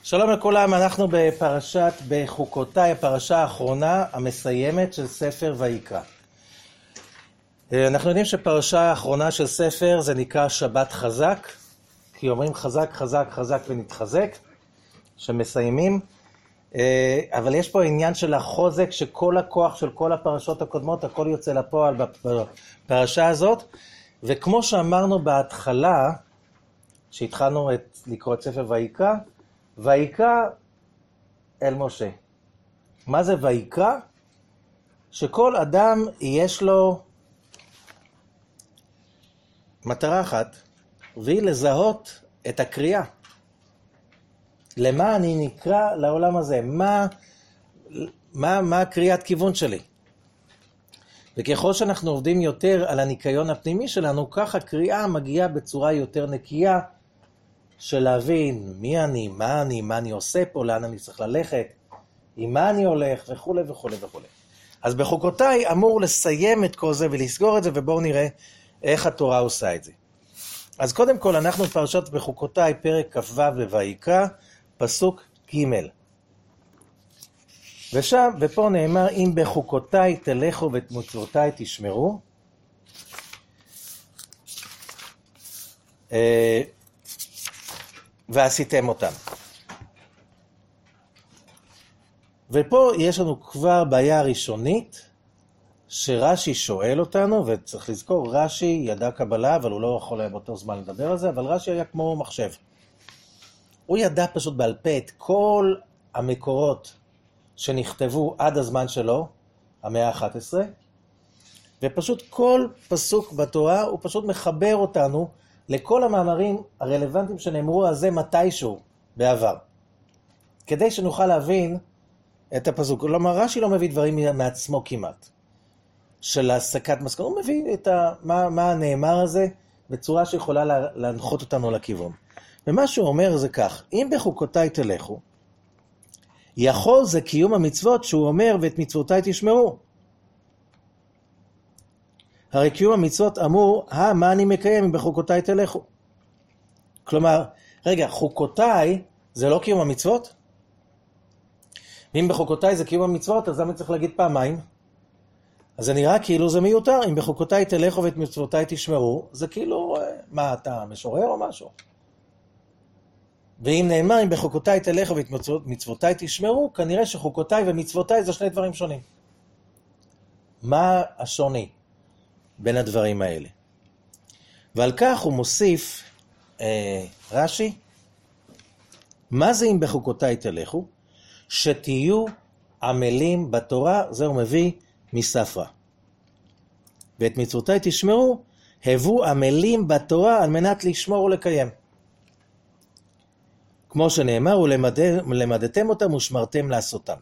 שלום לכולם, אנחנו בפרשת בחוקותיי, הפרשה האחרונה המסיימת של ספר ויקרא. אנחנו יודעים שפרשה האחרונה של ספר זה נקרא שבת חזק, כי אומרים חזק חזק חזק ונתחזק, שמסיימים, אבל יש פה עניין של החוזק, שכל הכוח של כל הפרשות הקודמות, הכל יוצא לפועל בפרשה הזאת, וכמו שאמרנו בהתחלה, שהתחלנו לקרוא את ספר ויקרא, ויקרא אל משה. מה זה ויקרא? שכל אדם יש לו מטרה אחת, והיא לזהות את הקריאה. למה אני נקרא לעולם הזה? מה הקריאת כיוון שלי? וככל שאנחנו עובדים יותר על הניקיון הפנימי שלנו, כך הקריאה מגיעה בצורה יותר נקייה, של להבין מי אני, מה אני עושה פה, לאן אני צריך ללכת, עם מה אני הולך וכו' וכו' וכו'. אז בחוקותיי אמור לסיים את כל זה ולסגור את זה, ובואו נראה איך התורה עושה את זה. אז קודם כל אנחנו פרשת בחוקותיי, פרק כ"ו בויקרא, פסוק ג'. ופה נאמר, אם בחוקותיי תלכו ואת מצוותיי תשמרו, ועשיתם אותם. ופה יש לנו כבר בעיה ראשונית, שרש"י שואל אותנו, וצריך לזכור, רש"י ידע קבלה, אבל הוא לא יכול באותו זמן לדבר על זה, אבל רש"י היה כמו מחשב. הוא ידע פשוט בעל פה את כל המקורות שנכתבו עד הזמן שלו, המאה ה-11, ופשוט כל פסוק בתורה הוא פשוט מחבר אותנו לכל המאמרים הרלוונטיים שנאמרו על זה מתישהו בעבר. כדי שנוכל להבין את הפסוק. כלומר, רש"י לא מביא דברים מעצמו כמעט, של הסקת מסקנות. הוא מביא את מה הנאמר הזה בצורה שיכולה להנחות אותנו לכיוון. ומה שהוא אומר זה כך, אם בחוקותיי תלכו, יכול זה קיום המצוות שהוא אומר ואת מצוותיי תשמרו. הרי קיום המצוות אמור, מה אני מקיים אם בחוקותיי תלכו? כלומר, רגע, חוקותיי זה לא קיום המצוות? אם בחוקותיי זה קיום המצוות, אז למה צריך להגיד פעמיים? אז זה נראה כאילו זה מיותר, אם בחוקותיי תלכו ואת מצוותיי תשמרו, זה כאילו, מה, אתה משורר או משהו? ואם נאמר, אם בחוקותיי תלכו ואת מצוותיי תשמרו, כנראה שחוקותיי ומצוותיי זה שני דברים שונים. מה השוני בין הדברים האלה? ועל כך הוא מוסיף רש"י, מה זה אם בחוקותיי תלכו? שתהיו עמלים בתורה, זה הוא מביא מספרא. ואת מצוותיי תשמרו, הבו עמלים בתורה על מנת לשמור ולקיים. כמו שנאמר, ולמדתם אותם ושמרתם לעשותם.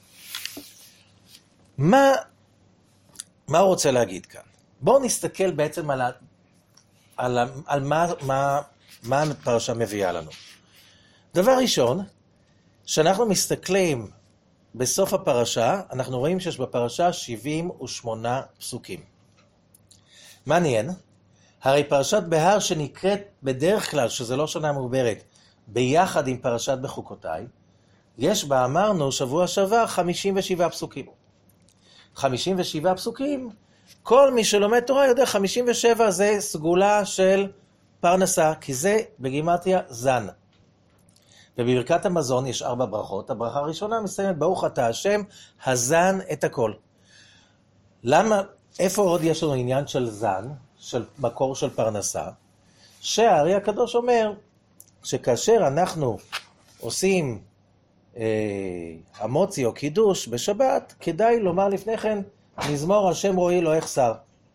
מה הוא רוצה להגיד כאן? בואו נסתכל בעצם על מה הפרשה מביאה לנו. דבר ראשון, שאנחנו מסתכלים בסוף הפרשה, אנחנו רואים שיש בפרשה 78 פסוקים. מעניין, הרי פרשת בהר שנקראת בדרך כלל, שזה לא שנה מעוברת, ביחד עם פרשת בחוקותיי, יש בה, אמרנו, שבוע שעבר 57 פסוקים. 57 פסוקים, כל מי שלומד תורה יודע 57 זה סגולה של פרנסה, כי זה בגימטריה זן. ובברכת המזון יש 4 ברכות. הברכה הראשונה מסיימת, ברוך אתה השם, הזן את הכל. למה, איפה עוד יש לנו עניין של זן, של מקור של פרנסה? שהארי הקדוש אומר, שכאשר אנחנו עושים המוציא או קידוש בשבת, כדאי לומר לפני כן, מזמור השם רואי לא יחסר.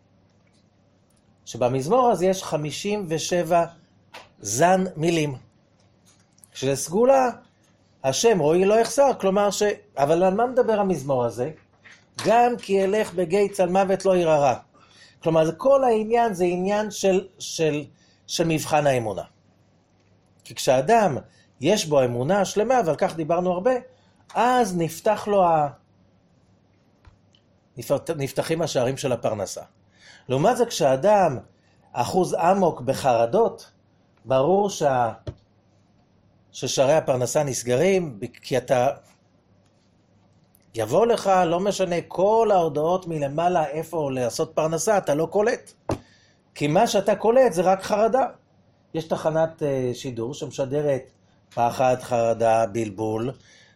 שבמזמור הזה יש 57 זן מילים. שזה סגולה, השם רואי לא יחסר, כלומר אבל על מה מדבר המזמור הזה? גם כי ילך בגיא צל מוות לא ירא. כלומר, כל העניין זה עניין של מבחן האמונה. כי כשאדם יש בו אמונה שלמה, ועל כך דיברנו הרבה, אז נפתחים השערים של הפרנסה. לעומת זה, כשאדם אחוז עמוק בחרדות, ברור ששערי הפרנסה נסגרים, כי אתה יבוא לך, לא משנה, כל ההודעות מלמעלה איפה לעשות פרנסה, אתה לא קולט. כי מה שאתה קולט זה רק חרדה. יש תחנת שידור שמשדרת פחד, חרדה, בלבול,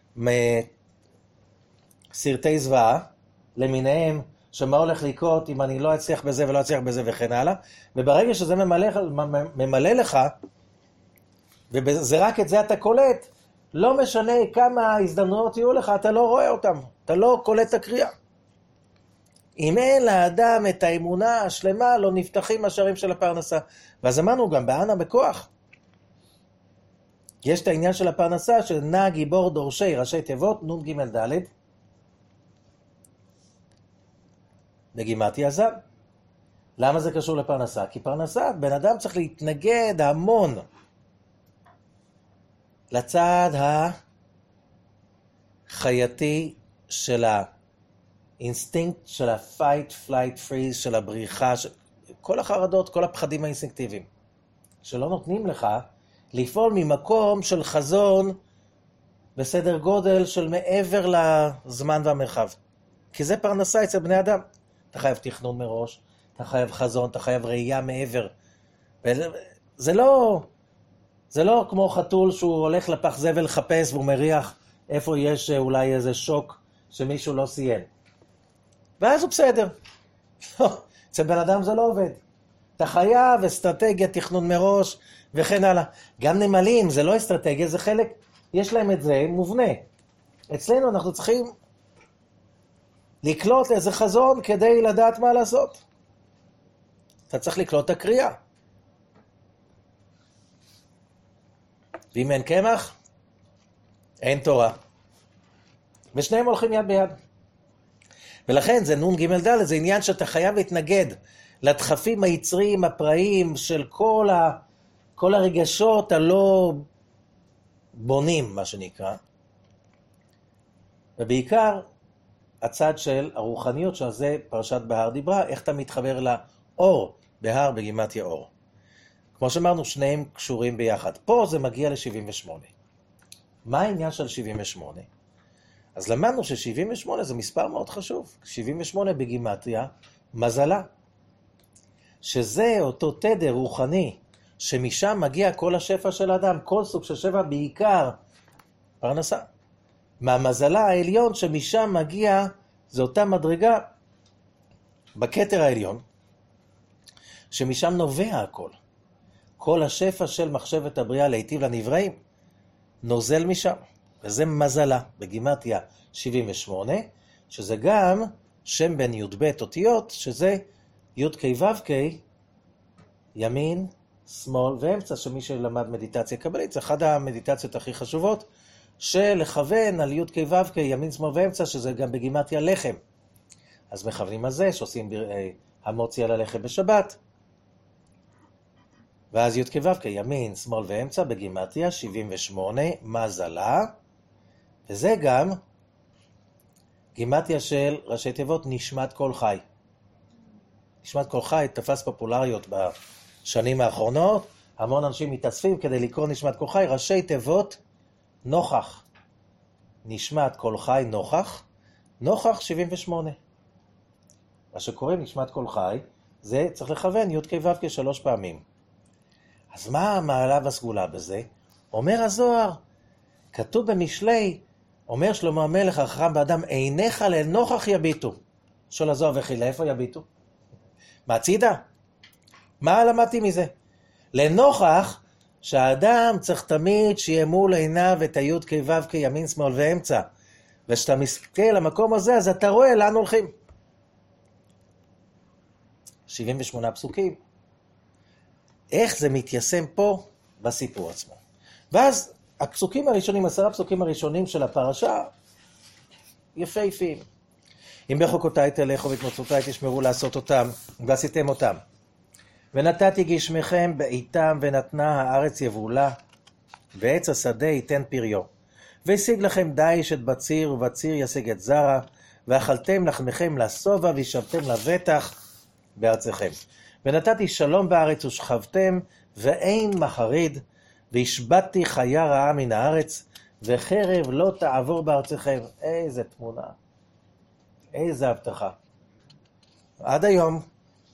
סרטי זוועה למיניהם, שמה הולך לקרות אם אני לא אצליח בזה ולא אצליח בזה וכן הלאה, וברגע שזה ממלא לך, וזה רק את זה אתה קולט, לא משנה כמה הזדמנויות יהיו לך, אתה לא רואה אותם, אתה לא קולט את הקריאה. אם אין לאדם את האמונה השלמה, לא נפתחים השערים של הפרנסה. ואז אמרנו גם בענה בכוח. יש את העניין של הפרנסה של נע גיבור דורשי ראשי תיבות, נון ג' ד' בגימטריה ז"ל. למה זה קשור לפרנסה? כי פרנסה, בן אדם צריך להתנגד המון לצד החייתי של האינסטינקט של ה-fight, flight, freeze, של הבריחה, של כל החרדות, כל הפחדים האינסטינקטיביים, שלא נותנים לך לפעול ממקום של חזון בסדר גודל של מעבר לזמן והמרחב. כי זה פרנסה אצל בני אדם. אתה חייב תכנון מראש, אתה חייב חזון, אתה חייב ראייה מעבר. זה לא כמו חתול שהוא הולך לפח זבל לחפש והוא מריח איפה יש אולי איזה שוק שמישהו לא סיים. ואז הוא בסדר. אצל בן אדם זה לא עובד. אתה חייב אסטרטגיה, תכנון מראש וכן הלאה. גם נמלים זה לא אסטרטגיה, זה חלק, יש להם את זה מובנה. אצלנו אנחנו צריכים לקלוט איזה חזון כדי לדעת מה לעשות. אתה צריך לקלוט את הקריאה. ואם אין קמח, אין תורה. ושניהם הולכים יד ביד. ולכן זה נון ג' ד', זה עניין שאתה חייב להתנגד לדחפים היצריים, הפראיים של כל הרגשות הלא בונים, מה שנקרא. ובעיקר הצד של הרוחניות, שזה פרשת בהר דיברה, איך אתה מתחבר לאור, בהר בגימטריה אור. כמו שאמרנו, שניהם קשורים ביחד. פה זה מגיע ל-78. מה העניין של 78? אז למדנו ש-78 זה מספר מאוד חשוב. 78 בגימטריה, מזלה. שזה אותו תדר רוחני, שמשם מגיע כל השפע של האדם, כל סוג של שפע, בעיקר פרנסה. מהמזלה העליון שמשם מגיע, זה אותה מדרגה בכתר העליון, שמשם נובע הכל. כל השפע של מחשבת הבריאה להיטיב לנבראים, נוזל משם. וזה מזלה בגימטריה 78, שזה גם שם בין י"ב אותיות, שזה י' כ' ו' כ', ימין, שמאל ואמצע, שמי שלמד מדיטציה קבלית, זה אחת המדיטציות הכי חשובות, שלכוון על י' כ' ו' כ', ימין, שמאל ואמצע, שזה גם בגימטריה לחם. אז מכוונים על זה, שעושים המוציא על הלחם בשבת, ואז י' כ' ו' כ', ימין, שמאל ואמצע, בגימטריה 78, מזלה, וזה גם גימטריה של ראשי תיבות נשמת כל חי. נשמת כל חי תפס פופולריות בשנים האחרונות, המון אנשים מתאספים כדי לקרוא נשמת כל חי, ראשי תיבות נוכח. נשמת כל חי נוכח, נוכח 78. מה שקוראים נשמת כל חי, זה צריך לכוון י' כ' ו' כ' 3 פעמים. אז מה המעלה והסגולה בזה? אומר הזוהר, כתוב במשלי, אומר שלמה המלך החכם באדם, עיניך לנוכח יביטו. שואל הזוהר וכי לאיפה יביטו? מהצידה? מה למדתי מזה? לנוכח שהאדם צריך תמיד שיהיה מול עיניו את הי' כ' ו' כ' ימין, שמאל ואמצע. וכשאתה מסתכל למקום הזה, אז אתה רואה לאן הולכים. 78 פסוקים. איך זה מתיישם פה בסיפור עצמו. ואז הפסוקים הראשונים, 10 הפסוקים הראשונים של הפרשה, יפהפיים. אם בחוקותיי תלכו ואת מצוותיי תשמרו לעשות אותם, ועשיתם אותם. ונתתי גשמכם בעיתם ונתנה הארץ יבולה, ועץ השדה ייתן פריו. והשיג לכם דיש את בציר, ובציר ישיג את זרע, ואכלתם לחמכם לשובע, וישבתם לבטח בארצכם. ונתתי שלום בארץ ושכבתם, ואין מחריד, והשבתתי חיה רעה מן הארץ, וחרב לא תעבור בארצכם. איזה תמונה, איזה הבטחה. עד היום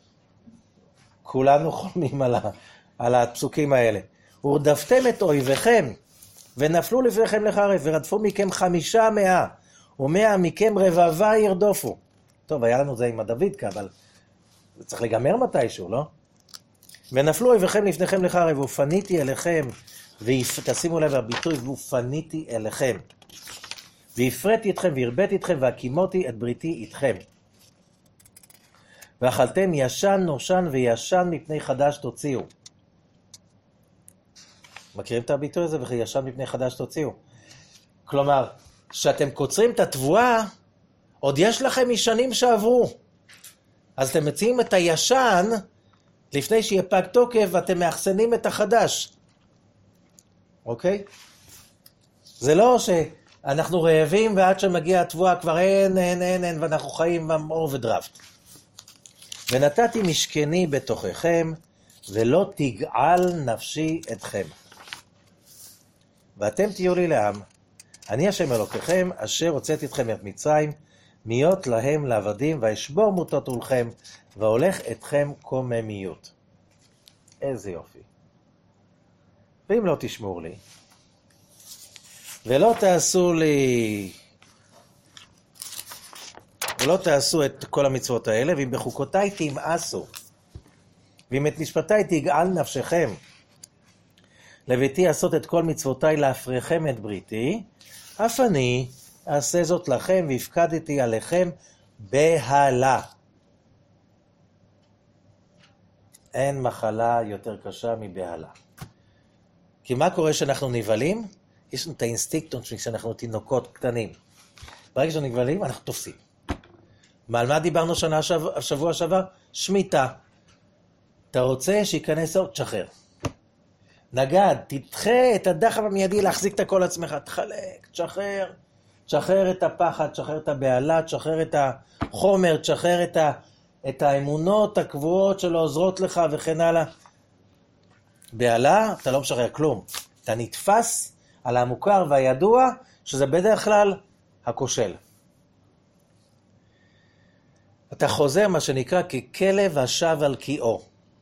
כולנו חולמים על הפסוקים האלה. ורדפתם את אויביכם, ונפלו לפניכם לחרב, ורדפו מכם 500, ו100 מכם רבבה ירדופו. טוב, היה לנו זה עם הדוידקה, אבל זה צריך לגמר מתישהו, לא? ונפלו אויביכם לפניכם לחרב, ופניתי אליכם, תשימו לב הביטוי, ופניתי אליכם. והפרתי אתכם, והרביתי אתכם, והקימותי את בריתי איתכם. ואכלתם ישן נושן וישן מפני חדש תוציאו. מכירים את הביטוי הזה? וישן מפני חדש תוציאו. כלומר, שאתם קוצרים את התבואה, עוד יש לכם משנים שעברו. אז אתם מציעים את הישן, לפני שיהיה פג תוקף, ואתם מאחסנים את החדש. אוקיי? זה לא שאנחנו רעבים, ועד שמגיע התבואה כבר אין, ואנחנו חיים באוברדרפט. ונתתי משכני בתוככם, ולא תגעל נפשי אתכם. ואתם תהיו לי לעם, אני השם אלוקיכם, אשר הוצאתי אתכם את מצרים, מיות להם לעבדים, ואשבור מוטות עולכם, והולך אתכם קוממיות. איזה יופי. ואם לא תשמור לי, ולא תעשו את כל המצוות האלה, ואם בחוקותיי תמאסו, ואם את משפטיי תגעל נפשכם, לביתי לעשות את כל מצוותיי להפריכם את בריתי, אף אני אעשה זאת לכם, והפקדתי עליכם בהלה. אין מחלה יותר קשה מבהלה. כי מה קורה שאנחנו נבהלים? יש לנו את האינסטינקט שאנחנו תינוקות קטנים. ברגע שאנחנו נבהלים, אנחנו תופסים. על מה דיברנו שבוע שעבר? שמיטה. אתה רוצה שיכנס עוד? תשחרר. נגד, תדחה את הדחף המיידי להחזיק את הכל עצמך. תחלק, תשחרר. תשחרר את הפחד, תשחרר את הבהלה, תשחרר את החומר, תשחרר את האמונות הקבועות שלא עוזרות לך וכן הלאה. בהלה, אתה לא משחרר כלום. אתה נתפס על המוכר והידוע, שזה בדרך כלל הכושל. אתה חוזר מה שנקרא ככלב השב על קיאו.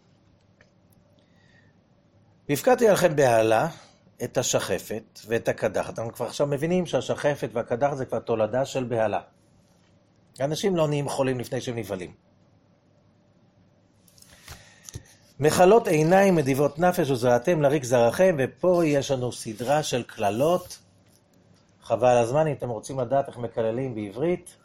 והפקדתי עליכם בהלה את השחפת ואת הקדחת. אנחנו כבר עכשיו מבינים שהשחפת והקדחת זה כבר תולדה של בהלה. אנשים לא נהיים חולים לפני שהם נבהלים. מחלות עיניים, מדיבות נפש וזרעתם לריק זרעכם, ופה יש לנו סדרה של כללות. חבל הזמן אם אתם רוצים לדעת איך מקללים בעברית.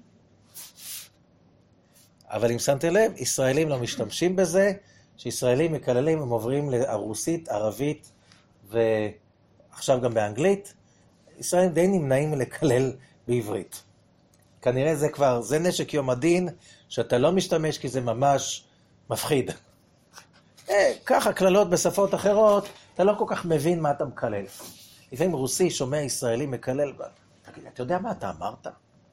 אבל אם שמתם לב, ישראלים לא משתמשים בזה, שישראלים מקללים, הם עוברים לרוסית, ערבית ועכשיו גם באנגלית. ישראלים די נמנעים לקלל בעברית. כנראה זה נשק יום הדין, שאתה לא משתמש כי זה ממש מפחיד. ככה כללות בשפות אחרות, אתה לא כל כך מבין מה אתה מקלל. לפעמים רוסי שומע ישראלי מקלל, תגיד, אתה יודע מה אתה אמרת?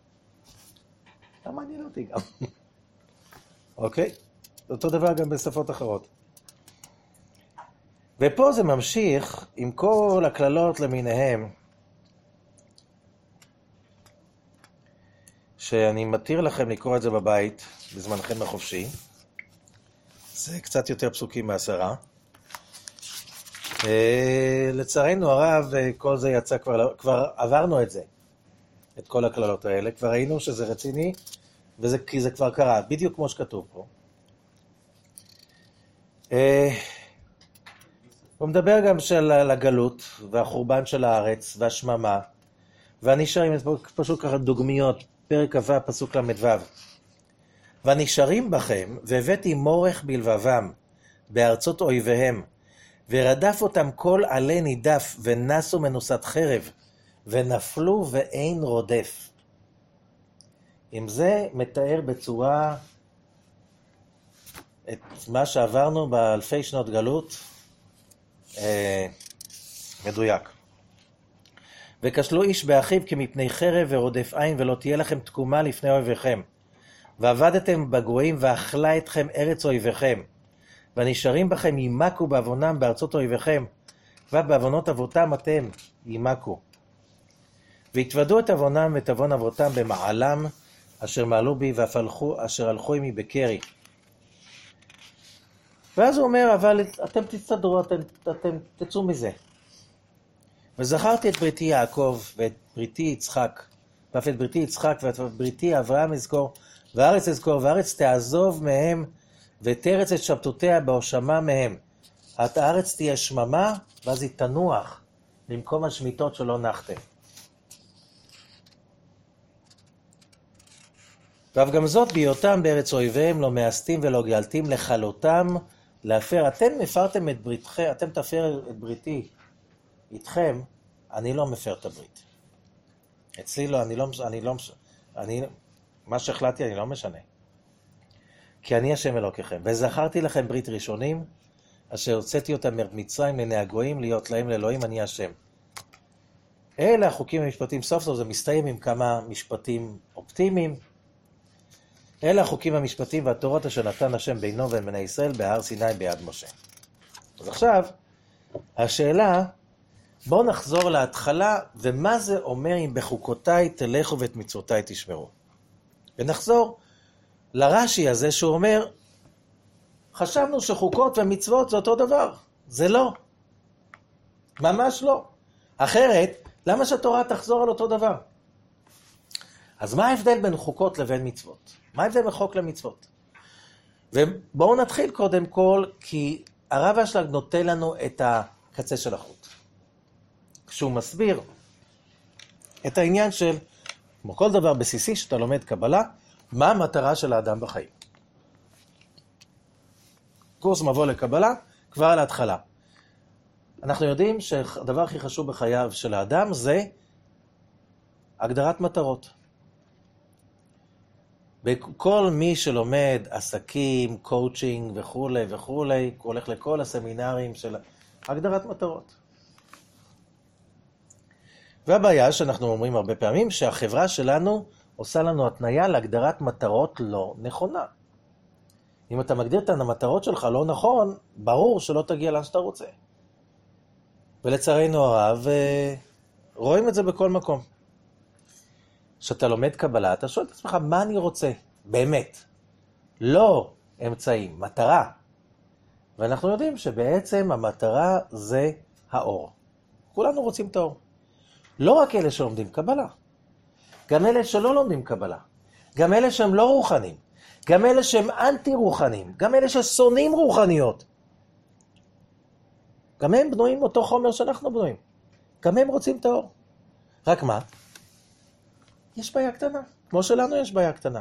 לא מעניין אותי גם. אוקיי? אותו דבר גם בשפות אחרות. ופה זה ממשיך עם כל הכללות למיניהם, שאני מתיר לכם לקרוא את זה בבית, בזמנכם החופשי. זה קצת יותר פסוקים מ10. לצערנו הרב, כל זה יצא כבר עברנו את זה, את כל הכללות האלה, כבר ראינו שזה רציני, כי זה כבר קרה, בדיוק כמו שכתוב פה. הוא מדבר גם על הגלות, והחורבן של הארץ, והשממה, והנשארים, פשוט ככה דוגמיות, פרק כ"ו, פסוק ל"ו. והנשארים בכם, והבאתי מורך בלבבם, בארצות אויביהם, ורדף אותם כל עלי נידף, ונסו מנוסת חרב, ונפלו ואין רודף. עם זה מתאר בצורה את מה שעברנו באלפי שנות גלות, מדויק. וכשלו איש באחיו כמפני חרב ורודף עין, ולא תהיה לכם תקומה לפני אויביכם. ועבדתם בגויים ואכלה אתכם ארץ אויביכם. והנשארים בכם ימקו בעוונם בארצות אויביכם. ובעוונות אבותם אתם יימקו. והתוודו את עוונם ואת עוון אבותם במעלם, אשר מעלו בי ואף אשר הלכו עמי בקרי. ואז הוא אומר, אבל אתם תסתדרו, אתם תצאו מזה. וזכרתי את בריתי יעקב ואת בריתי יצחק, ואף את בריתי יצחק ואת בריתי אברהם אזכור, והארץ אזכור, והארץ תעזוב מהם, ותרץ את שבתותיה בהושמה מהם. הארץ תהיה שממה, ואז היא תנוח במקום השמיטות שלא נחתם. ואף גם זאת בהיותם בארץ אויביהם לא מאסתים ולא גאלתים לכלותם להפר. אתם מפרתם את בריתכם, אתם תפר את בריתי איתכם, אני לא מפר את הברית. אצלי לא, מה שהחלטתי אני לא משנה. כי אני השם אלוקיכם. וזכרתי לכם ברית ראשונים, אשר הוצאתי אותם ממצרים לעיני הגויים, להיות להם לאלוהים, אני השם. אלה החוקים המשפטיים, סוף סוף זה מסתיים עם כמה משפטים אופטימיים. אלה החוקים המשפטיים והתורות אשר נתן השם בינו ובין בני ישראל בהר סיני ביד משה. אז עכשיו, השאלה, בואו נחזור להתחלה, ומה זה אומר אם בחוקותיי תלכו ואת מצוותיי תשמרו. ונחזור לרש"י הזה שהוא אומר, חשבנו שחוקות ומצוות זה אותו דבר. זה לא. ממש לא. אחרת, למה שהתורה תחזור על אותו דבר? אז מה ההבדל בין חוקות לבין מצוות? מה ההבדל בין חוק למצוות? ובואו נתחיל קודם כל, כי הרב אשלג נותן לנו את הקצה של החוט. כשהוא מסביר את העניין של, כמו כל דבר בסיסי שאתה לומד קבלה, מה המטרה של האדם בחיים. קורס מבוא לקבלה, כבר על ההתחלה. אנחנו יודעים שהדבר הכי חשוב בחייו של האדם זה הגדרת מטרות. וכל מי שלומד עסקים, קואוצ'ינג וכו' וכו', הולך לכל הסמינרים של הגדרת מטרות. והבעיה שאנחנו אומרים הרבה פעמים, שהחברה שלנו עושה לנו התניה להגדרת מטרות לא נכונה. אם אתה מגדיר את המטרות שלך לא נכון, ברור שלא תגיע לאן שאתה רוצה. ולצערנו הרב, רואים את זה בכל מקום. כשאתה לומד קבלה, אתה שואל את עצמך, מה אני רוצה? באמת. לא אמצעים, מטרה. ואנחנו יודעים שבעצם המטרה זה האור. כולנו רוצים את האור. לא רק אלה שלומדים קבלה. גם אלה שלא לומדים קבלה. גם אלה שהם לא רוחנים. גם אלה שהם אנטי-רוחנים. גם אלה ששונאים רוחניות. גם הם בנויים אותו חומר שאנחנו בנויים. גם הם רוצים את האור. רק מה? יש בעיה קטנה. כמו שלנו יש בעיה קטנה.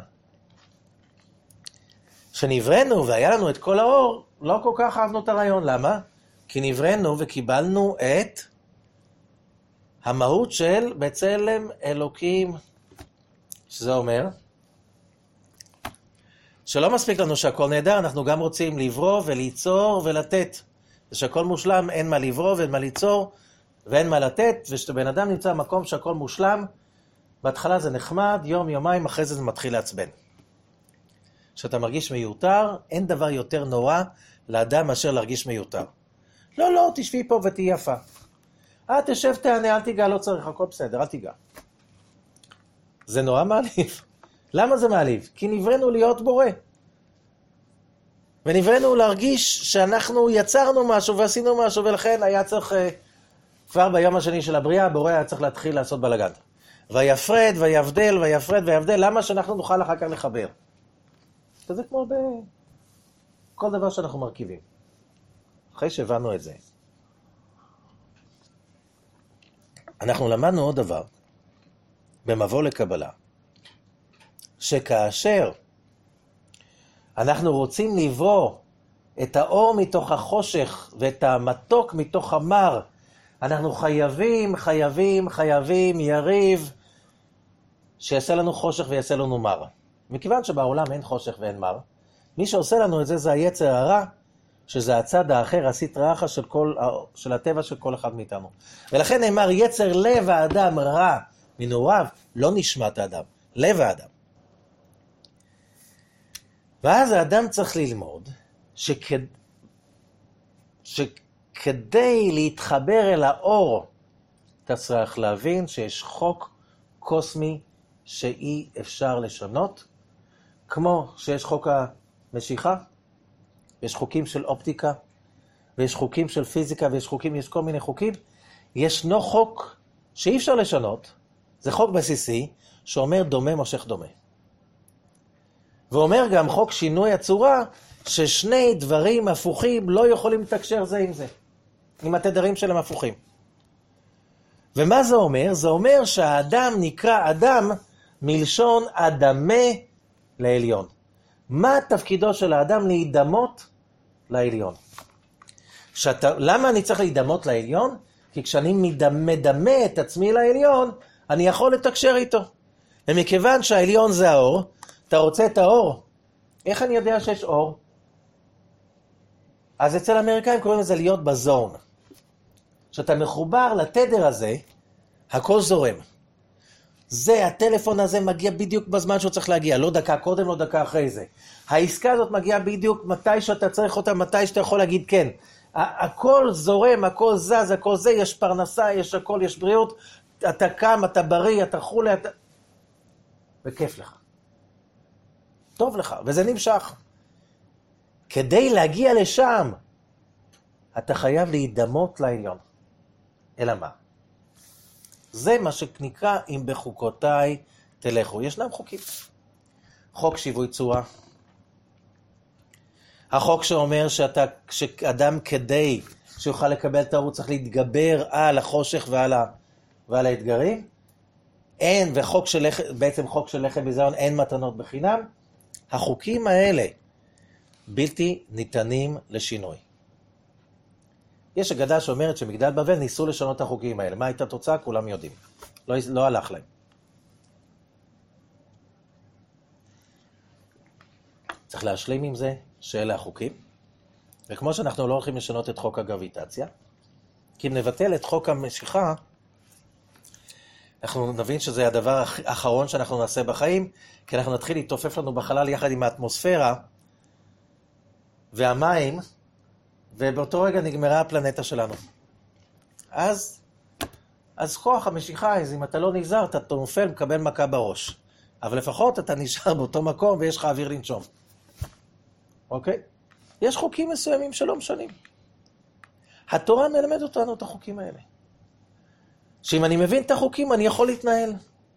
כשנברנו והיה לנו את כל האור, לא כל כך אהבנו את הרעיון. למה? כי נברנו וקיבלנו את המהות של בצלם אלוקים. שזה אומר שלא מספיק לנו שהכל נהדר, אנחנו גם רוצים לברוא וליצור ולתת. ושהכל מושלם, אין מה לברוא ואין מה ליצור ואין מה לתת, ושבן אדם נמצא במקום שהכל מושלם, בהתחלה זה נחמד, יום, יומיים, אחרי זה מתחיל לעצבן. כשאתה מרגיש מיותר, אין דבר יותר נורא לאדם מאשר להרגיש מיותר. לא, לא, תשבי פה ותהי יפה. תשב תענה, אל תיגע, לא צריך, הכל בסדר, אל תיגע. זה נורא מעליב. למה זה מעליב? כי נברנו להיות בורא. ונברנו להרגיש שאנחנו יצרנו משהו ועשינו משהו, ולכן היה צריך, כבר ביום השני של הבריאה, הבורא היה צריך להתחיל לעשות בלגן. ויפרד, ויבדל, ויפרד, ויבדל, למה שאנחנו נוכל אחר כך לחבר? זה כמו בכל דבר שאנחנו מרכיבים. אחרי שהבנו את זה, אנחנו למדנו עוד דבר, במבוא לקבלה, שכאשר אנחנו רוצים לברוא את האור מתוך החושך ואת המתוק מתוך המר, אנחנו חייבים יריב שיעשה לנו חושך ויעשה לנו מר. מכיוון שבעולם אין חושך ואין מר, מי שעושה לנו את זה זה היצר הרע, שזה הצד האחר, הסטרא אחרא של הטבע של כל אחד מאיתנו. ולכן נאמר, יצר לב האדם רע מנעוריו, לא נשמת האדם, לב האדם. ואז האדם צריך ללמוד שכדי כדי להתחבר אל האור, אתה צריך להבין שיש חוק קוסמי שאי אפשר לשנות, כמו שיש חוק המשיכה, יש חוקים של אופטיקה, ויש חוקים של פיזיקה, יש כל מיני חוקים. ישנו חוק שאי אפשר לשנות, זה חוק בסיסי, שאומר דומה מושך דומה. ואומר גם חוק שינוי הצורה, ששני דברים הפוכים לא יכולים לתקשר זה עם זה, עם התדרים שלהם הפוכים. ומה זה אומר? זה אומר שהאדם נקרא אדם מלשון אדמה לעליון. מה תפקידו של האדם? להידמות לעליון. למה אני צריך להידמות לעליון? כי כשאני מדמה את עצמי לעליון, אני יכול לתקשר איתו. ומכיוון שהעליון זה האור, אתה רוצה את האור. איך אני יודע שיש אור? אז אצל האמריקאים קוראים לזה להיות בזון. כשאתה מחובר לתדר הזה, הכל זורם. הטלפון הזה מגיע בדיוק בזמן שהוא צריך להגיע, לא דקה קודם, לא דקה אחרי זה. העסקה הזאת מגיעה בדיוק מתי שאתה צריך אותה, מתי שאתה יכול להגיד כן. הכל זורם, הכל זז, הכל זה, יש פרנסה, יש הכל, יש בריאות, אתה קם, אתה בריא, אתה חולה, וכיף לך. טוב לך, וזה נמשך. כדי להגיע לשם, אתה חייב להידמות לעליון. אלא מה? זה מה שנקרא אם בחוקותיי תלכו. ישנם חוקים. חוק שיווי צורה. החוק שאומר שאדם כדי שיוכל לקבל את האור צריך להתגבר על החושך ועל האתגרים. אין, בעצם חוק של לחם ביזיון, אין מתנות בחינם. החוקים האלה בלתי ניתנים לשינוי. יש אגדה שאומרת שמגדל בבל ניסו לשנות את החוקים האלה. מה הייתה תוצאה? כולם יודעים. לא הלך להם. צריך להשלים עם זה שאלה החוקים. וכמו שאנחנו לא הולכים לשנות את חוק הגרביטציה, כי אם נבטל את חוק המשיכה, אנחנו נבין שזה הדבר האחרון שאנחנו נעשה בחיים, כי אנחנו נתחיל להתעופף לנו בחלל יחד עם האטמוספירה והמים, ובאותו רגע נגמרה הפלנטה שלנו. אז כוח המשיכה, אם אתה לא נזהר, אתה נופל, מקבל מכה בראש. אבל לפחות אתה נשאר באותו מקום ויש לך אוויר לנשום. אוקיי? יש חוקים מסוימים שלא משנים. התורה מלמד אותנו את החוקים האלה. שאם אני מבין את החוקים, אני יכול להתנהל.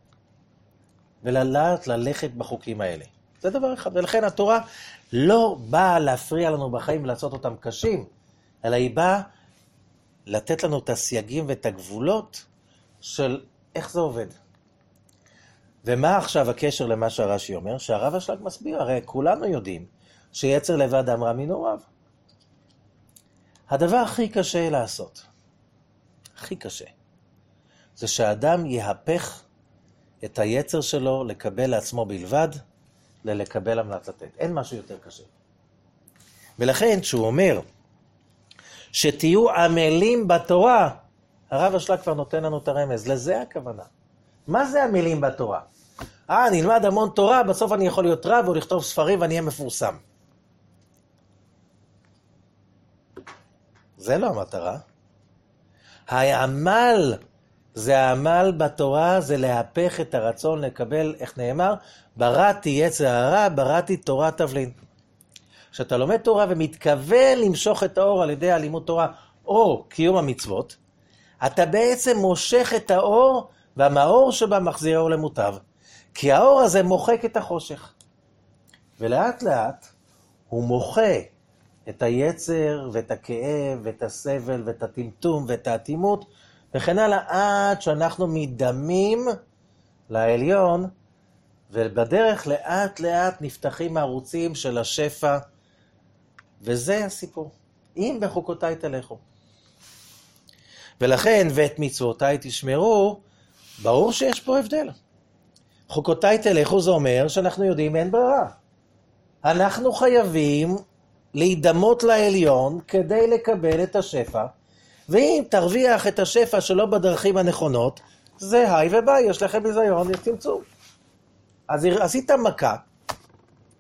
ללכת בחוקים האלה. זה דבר אחד. ולכן התורה לא באה להפריע לנו בחיים ולעשות אותם קשים, אלא היא באה לתת לנו את הסייגים ואת הגבולות של איך זה עובד. ומה עכשיו הקשר למה שהרש"י אומר? שהרב אשלג מסביר, הרי כולנו יודעים שיצר לבד אמרה מנעוריו. הדבר הכי קשה לעשות, הכי קשה, זה שהאדם יהפך את היצר שלו לקבל לעצמו בלבד, ללקבל המלט לתת. אין משהו יותר קשה. ולכן, כשהוא אומר שתהיו עמלים בתורה, הרב אשלג כבר נותן לנו את הרמז. לזה הכוונה. מה זה עמלים בתורה? נלמד המון תורה, בסוף אני יכול להיות רב או לכתוב ספרים ואני אהיה מפורסם. זה לא המטרה. העמל, זה העמל בתורה, זה להפך את הרצון לקבל, איך נאמר? בראתי יצר הרע, בראתי תורה תבלין. כשאתה לומד תורה ומתכוון למשוך את האור על ידי הלימוד תורה או קיום המצוות, אתה בעצם מושך את האור, והמאור שבה מחזיר האור למוטב. כי האור הזה מוחק את החושך. ולאט לאט הוא מוחה את היצר ואת הכאב ואת הסבל ואת הטמטום ואת האטימות, וכן הלאה עד שאנחנו מדמים לעליון, ובדרך לאט לאט נפתחים הערוצים של השפע, וזה הסיפור. אם בחוקותיי תלכו. ולכן, ואת מצוותיי תשמרו, ברור שיש פה הבדל. חוקותיי תלכו זה אומר שאנחנו יודעים אין ברירה. אנחנו חייבים להידמות לעליון כדי לקבל את השפע, ואם תרוויח את השפע שלא בדרכים הנכונות, זה היי וביי, יש לכם ביזיון, יש צמצום. אז עשית מכה,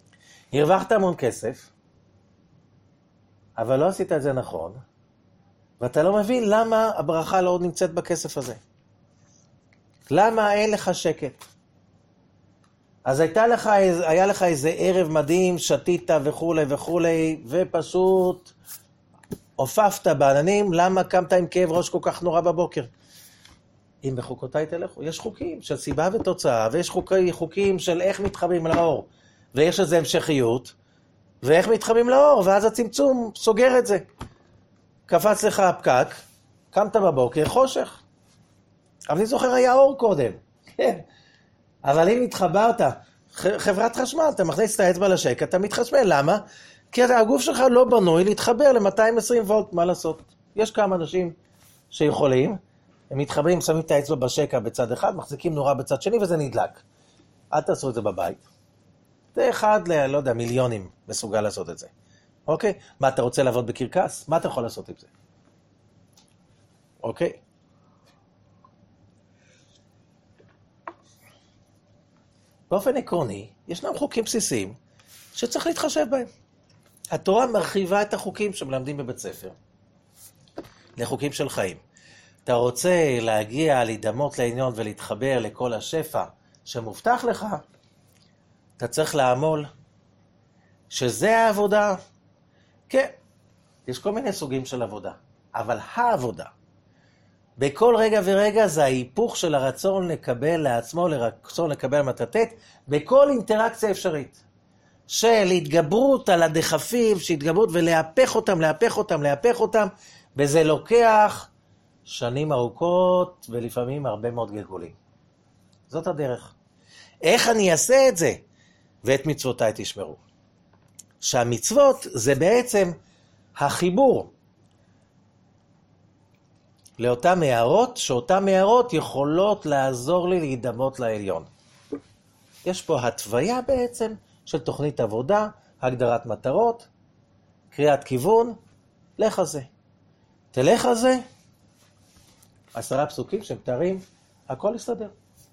הרווחת המון כסף, אבל לא עשית את זה נכון, ואתה לא מבין למה הברכה לא נמצאת בכסף הזה. למה אין לך שקט? אז היה לך איזה ערב מדהים, שתית וכו' וכו', ופשוט הופפת בעננים, למה קמת עם כאב ראש כל כך נורא בבוקר? אם בחוקותיי תלכו, יש חוקים של סיבה ותוצאה, ויש חוקים של איך מתחברים לאור, ויש לזה המשכיות, ואיך מתחברים לאור, ואז הצמצום סוגר את זה. קפץ לך הפקק, קמת בבוקר, חושך. אבל אני זוכר היה אור קודם. כן. אבל אם התחברת, חברת חשמל, אתה מכניס את האצבע לשקע, אתה מתחשמל. למה? כי הגוף שלך לא בנוי להתחבר ל-220 וולט, מה לעשות? יש כמה אנשים שיכולים, הם מתחברים, שמים את האצבע בשקע בצד אחד, מחזיקים נורא בצד שני, וזה נדלק. אל תעשו את זה בבית. זה אחד לא יודע, מיליונים מסוגל לעשות את זה. אוקיי? מה, אתה רוצה לעבוד בקרקס? מה אתה יכול לעשות עם זה? אוקיי? באופן עקרוני, ישנם חוקים בסיסיים שצריך להתחשב בהם. התורה מרחיבה את החוקים שמלמדים בבית ספר לחוקים של חיים. אתה רוצה להגיע, להידמות לעניין ולהתחבר לכל השפע שמובטח לך, אתה צריך לעמול שזה העבודה. כן, יש כל מיני סוגים של עבודה, אבל העבודה, בכל רגע ורגע זה ההיפוך של הרצון לקבל לעצמו, לרצון לקבל מתתת, בכל אינטראקציה אפשרית. של התגברות על הדחפים, שהתגברות ולהפך אותם, וזה לוקח שנים ארוכות ולפעמים הרבה מאוד גלגולים. זאת הדרך. איך אני אעשה את זה? ואת מצוותיי תשמרו. שהמצוות זה בעצם החיבור לאותן הערות, שאותן הערות יכולות לעזור לי להידמות לעליון. יש פה התוויה בעצם של תוכנית עבודה, הגדרת מטרות, קריאת כיוון, לך על זה. תלך על זה, 10 פסוקים שמתארים, הכל יסתדר.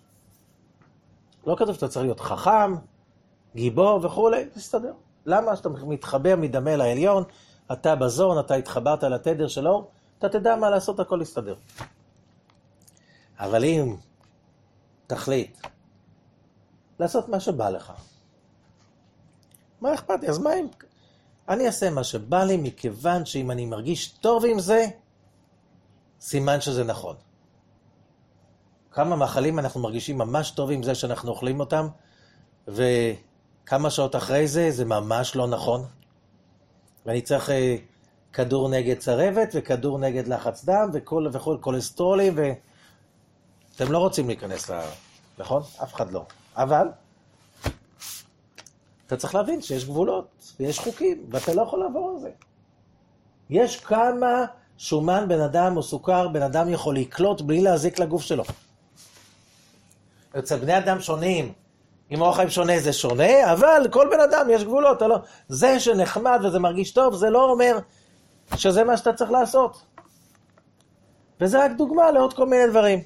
לא כתוב שאתה צריך להיות חכם, גיבור וכו', תסתדר. למה? שאתה מתחבר מדמה לעליון, אתה בזון, אתה התחברת לתדר שלו, אתה תדע מה לעשות, הכל יסתדר. אבל אם תחליט לעשות מה שבא לך, מה אכפת לי? אז מה אם אני אעשה מה שבא לי, מכיוון שאם אני מרגיש טוב עם זה, סימן שזה נכון. כמה מאכלים אנחנו מרגישים ממש טוב עם זה שאנחנו אוכלים אותם, וכמה שעות אחרי זה, זה ממש לא נכון. ואני צריך כדור נגד צרבת, וכדור נגד לחץ דם, וכל קולסטרולים, ואתם לא רוצים להיכנס נכון? אף אחד לא. אבל אתה צריך להבין שיש גבולות, ויש חוקים, ואתה לא יכול לעבור על זה. יש כמה שומן בן אדם או סוכר בן אדם יכול לקלוט בלי להזיק לגוף שלו. אצל בני אדם שונים, אם אורח חיים שונה זה שונה, אבל כל בן אדם יש גבולות. לא? זה שנחמד וזה מרגיש טוב, זה לא אומר שזה מה שאתה צריך לעשות. וזה רק דוגמה לעוד כל מיני דברים.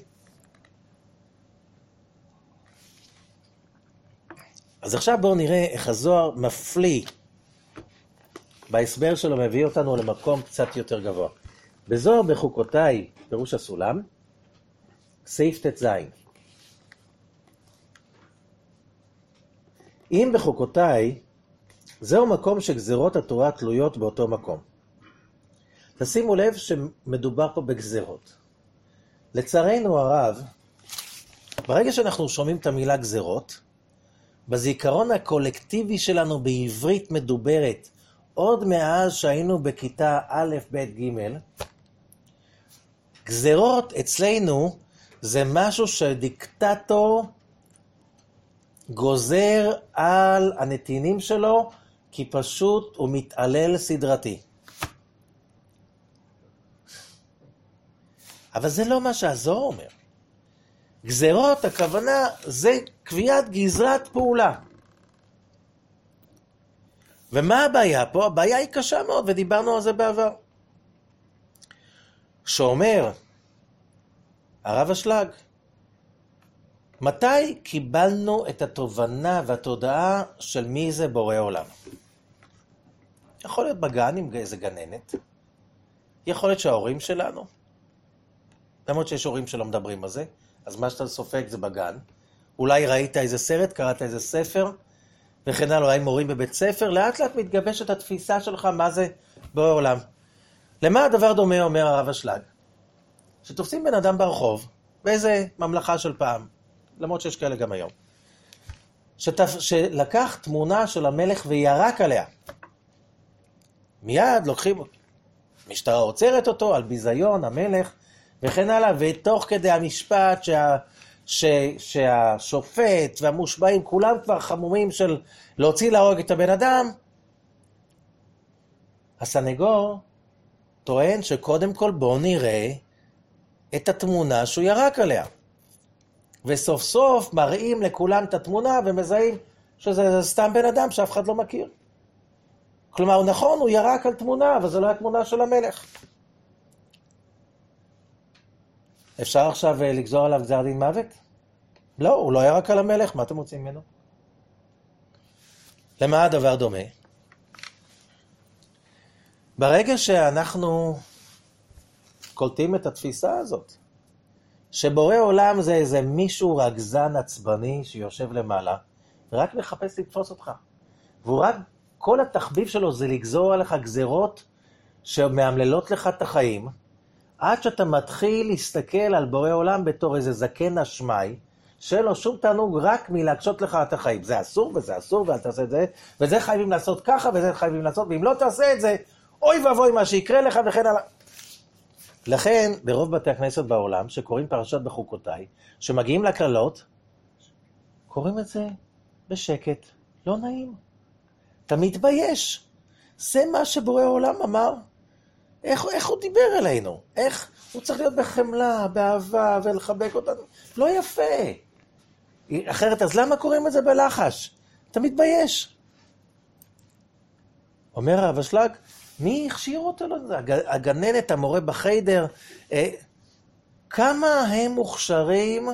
אז עכשיו בואו נראה איך הזוהר מפליא. בהסבר שלו מביא אותנו למקום קצת יותר גבוה. בזוהר בחוקותיי, פירוש הסולם, סעיף ט"ז. אם בחוקותיי, זהו מקום שגזרות התורה תלויות באותו מקום. תשימו לב שמדובר פה בגזרות. לצערנו הרב, ברגע שאנחנו שומעים את המילה גזרות, בזיכרון הקולקטיבי שלנו בעברית מדוברת, עוד מאז שהיינו בכיתה א', ב', ג', גזרות אצלנו זה משהו שדיקטטור גוזר על הנתינים שלו, כי פשוט הוא מתעלל סדרתי. אבל זה לא מה שהזוהר אומר. גזרות, הכוונה, זה קביעת גזרת פעולה. ומה הבעיה פה? הבעיה היא קשה מאוד, ודיברנו על זה בעבר. שאומר, הרב אשלג, מתי קיבלנו את התובנה והתודעה של מי זה בורא עולם? יכול להיות בגן עם איזה גננת, יכול להיות שההורים שלנו, למרות שיש הורים שלא מדברים על זה, אז מה שאתה סופג זה בגן. אולי ראית איזה סרט, קראת איזה ספר, וכן הלאה, אולי מורים בבית ספר, לאט לאט מתגבשת התפיסה שלך מה זה בורא עולם. למה הדבר דומה, אומר הרב אשלג? שתופסים בן אדם ברחוב, באיזה ממלכה של פעם, למרות שיש כאלה גם היום, שלקח תמונה של המלך וירק עליה. מיד לוקחים, משטרה עוצרת אותו על ביזיון המלך, וכן הלאה, ותוך כדי המשפט שהשופט והמושבעים, כולם כבר חמומים של להוציא להרוג את הבן אדם, הסנגור טוען שקודם כל בוא נראה את התמונה שהוא ירק עליה. וסוף סוף מראים לכולם את התמונה ומזהים שזה סתם בן אדם שאף אחד לא מכיר. כלומר, נכון, הוא ירק על תמונה, אבל זו לא התמונה של המלך. אפשר עכשיו לגזור עליו גזר דין מוות? לא, הוא לא ירק על המלך, מה אתם רוצים ממנו? למה הדבר דומה? ברגע שאנחנו קולטים את התפיסה הזאת, שבורא עולם זה איזה מישהו רגזן עצבני שיושב למעלה, ורק מחפש לתפוס אותך. והוא רק, כל התחביב שלו זה לגזור עליך גזרות שמאמללות לך את החיים, עד שאתה מתחיל להסתכל על בורא עולם בתור איזה זקן אשמי, שאין לו שום תענוג רק מלהקשות לך את החיים. זה אסור וזה אסור ואל תעשה את זה, וזה חייבים לעשות ככה וזה חייבים לעשות, ואם לא תעשה את זה, אוי ואבוי מה שיקרה לך וכן הלאה. לכן, ברוב בתי הכנסת בעולם, שקוראים פרשת בחוקותיי, שמגיעים לכללות, קוראים את זה בשקט, לא נעים. אתה מתבייש. זה מה שבורא עולם אמר. איך הוא דיבר אלינו? איך הוא צריך להיות בחמלה, באהבה ולחבק אותנו? לא יפה. אחרת, אז למה קוראים את זה בלחש? אתה מתבייש. אומר הרב אשלג, מי הכשיר אותו לזה? הגננת, המורה בחיידר, כמה הם מוכשרים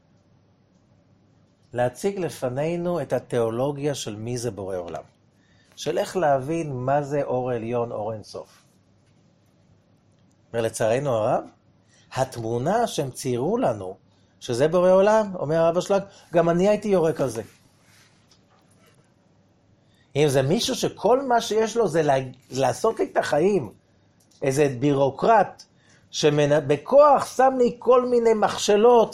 להציג לפנינו את התיאולוגיה של מי זה בורא עולם. של איך להבין מה זה אור עליון, אור אינסוף. ולצערנו הרב, התמונה שהם ציירו לנו, שזה בורא עולם, אומר הרב אשלג, גם אני הייתי יורק על זה. אם זה מישהו שכל מה שיש לו זה לעשות לי את החיים, איזה בירוקרט שבכוח שם לי כל מיני מכשלות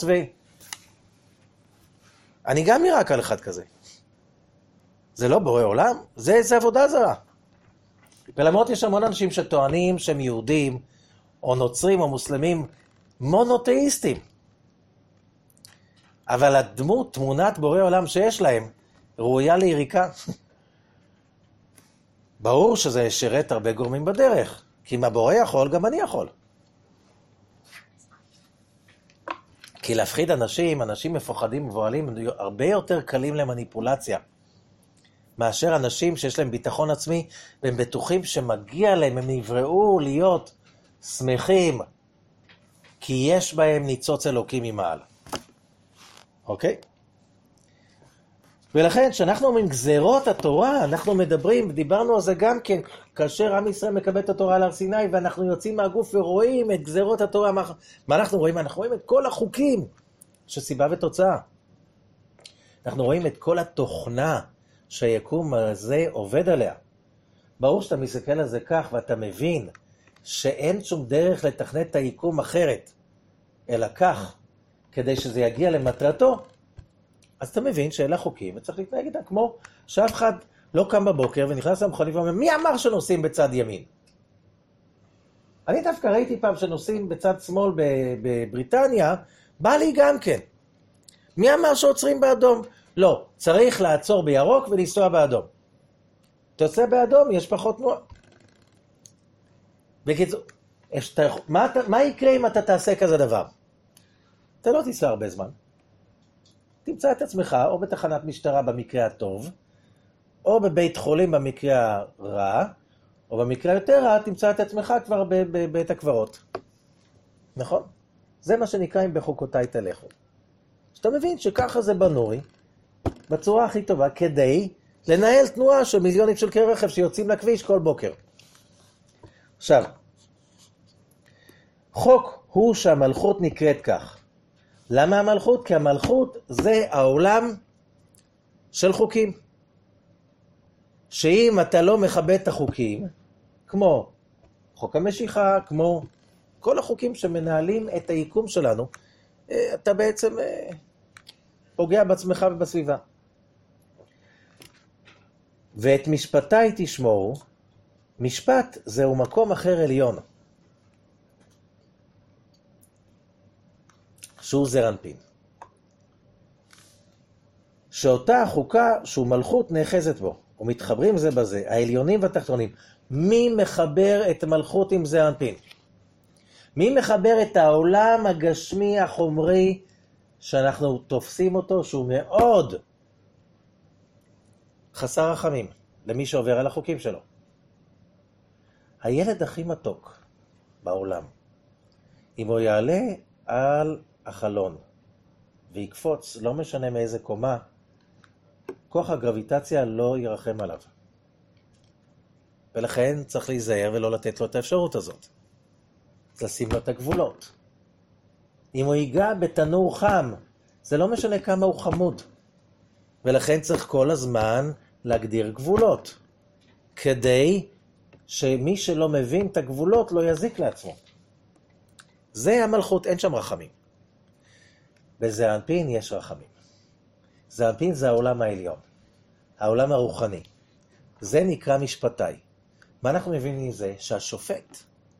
אני גם ירק על אחד כזה. זה לא בורא עולם, זה עבודה זרה. ולמרות יש המון אנשים שטוענים שהם יהודים, או נוצרים או מוסלמים, מונותאיסטים. אבל הדמות, תמונת בורא עולם שיש להם, ראויה ליריקה. ברור שזה ישרת הרבה גורמים בדרך, כי אם הבורא יכול, גם אני יכול. כי להפחיד אנשים מפוחדים ובועלים, הרבה יותר קלים למניפולציה, מאשר אנשים שיש להם ביטחון עצמי, והם בטוחים שמגיע להם, הם נבראו להיות שמחים, כי יש בהם ניצוץ אלוקים ממעל. אוקיי? ולכן, כשאנחנו אומרים גזרות התורה, אנחנו מדברים, דיברנו על זה גם כן, כאשר עם ישראל מקבל את התורה על הר סיני, ואנחנו יוצאים מהגוף ורואים את גזרות התורה. מה אנחנו רואים? אנחנו רואים את כל החוקים של סיבה ותוצאה. אנחנו רואים את כל התוכנה שהיקום הזה עובד עליה. ברור שאתה מסתכל על זה כך, ואתה מבין שאין שום דרך לתכנת את היקום אחרת, אלא כך, כדי שזה יגיע למטרתו, אז אתה מבין שאלה חוקים, וצריך להתנהג איתה, כמו שאף אחד לא קם בבוקר ונכנס למכונית ואומר, מי אמר שנוסעים בצד ימין? אני דווקא ראיתי פעם שנוסעים בצד שמאל בבריטניה, בא לי גם כן. מי אמר שעוצרים באדום? לא, צריך לעצור בירוק ולנסוע באדום. תעשה באדום, יש פחות תנועה. בקיצור, מה יקרה אם אתה תעשה כזה דבר? אתה לא תיסע הרבה זמן. תמצא את עצמך או בתחנת משטרה במקרה הטוב, או בבית חולים במקרה הרע, או במקרה יותר רע, תמצא את עצמך כבר בבית הקברות. נכון? זה מה שנקרא אם בחוקותיי תלכו. שאתה מבין שככה זה בנוי, בצורה הכי טובה, כדי לנהל תנועה של מיליונים של כלי רכב שיוצאים לכביש כל בוקר. עכשיו, חוק הוא שהמלכות נקראת כך. למה המלכות? כי המלכות זה העולם של חוקים. שאם אתה לא מכבד את החוקים, כמו חוק המשיכה, כמו כל החוקים שמנהלים את היקום שלנו, אתה בעצם פוגע בעצמך ובסביבה. ואת משפטיי תשמורו, משפט זהו מקום אחר עליון, שהוא זעיר אנפין. שאותה החוקה שהוא מלכות נאחזת בו, ומתחברים זה בזה, העליונים והתחתונים. מי מחבר את מלכות עם זעיר אנפין? מי מחבר את העולם הגשמי החומרי שאנחנו תופסים אותו, שהוא מאוד חסר רחמים למי שעובר על החוקים שלו? הילד הכי מתוק בעולם, אם הוא יעלה על החלון ויקפוץ, לא משנה מאיזה קומה, כוח הגרביטציה לא ירחם עליו. ולכן צריך להיזהר ולא לתת לו את האפשרות הזאת. לשים לו את הגבולות. אם הוא ייגע בתנור חם, זה לא משנה כמה הוא חמוד. ולכן צריך כל הזמן להגדיר גבולות, כדי שמי שלא מבין את הגבולות לא יזיק לעצמו. זה המלכות, אין שם רחמים. בזעיר אנפין יש רחמים. זעיר אנפין זה העולם העליון, העולם הרוחני. זה נקרא משפטיי. מה אנחנו מבינים מזה? שהשופט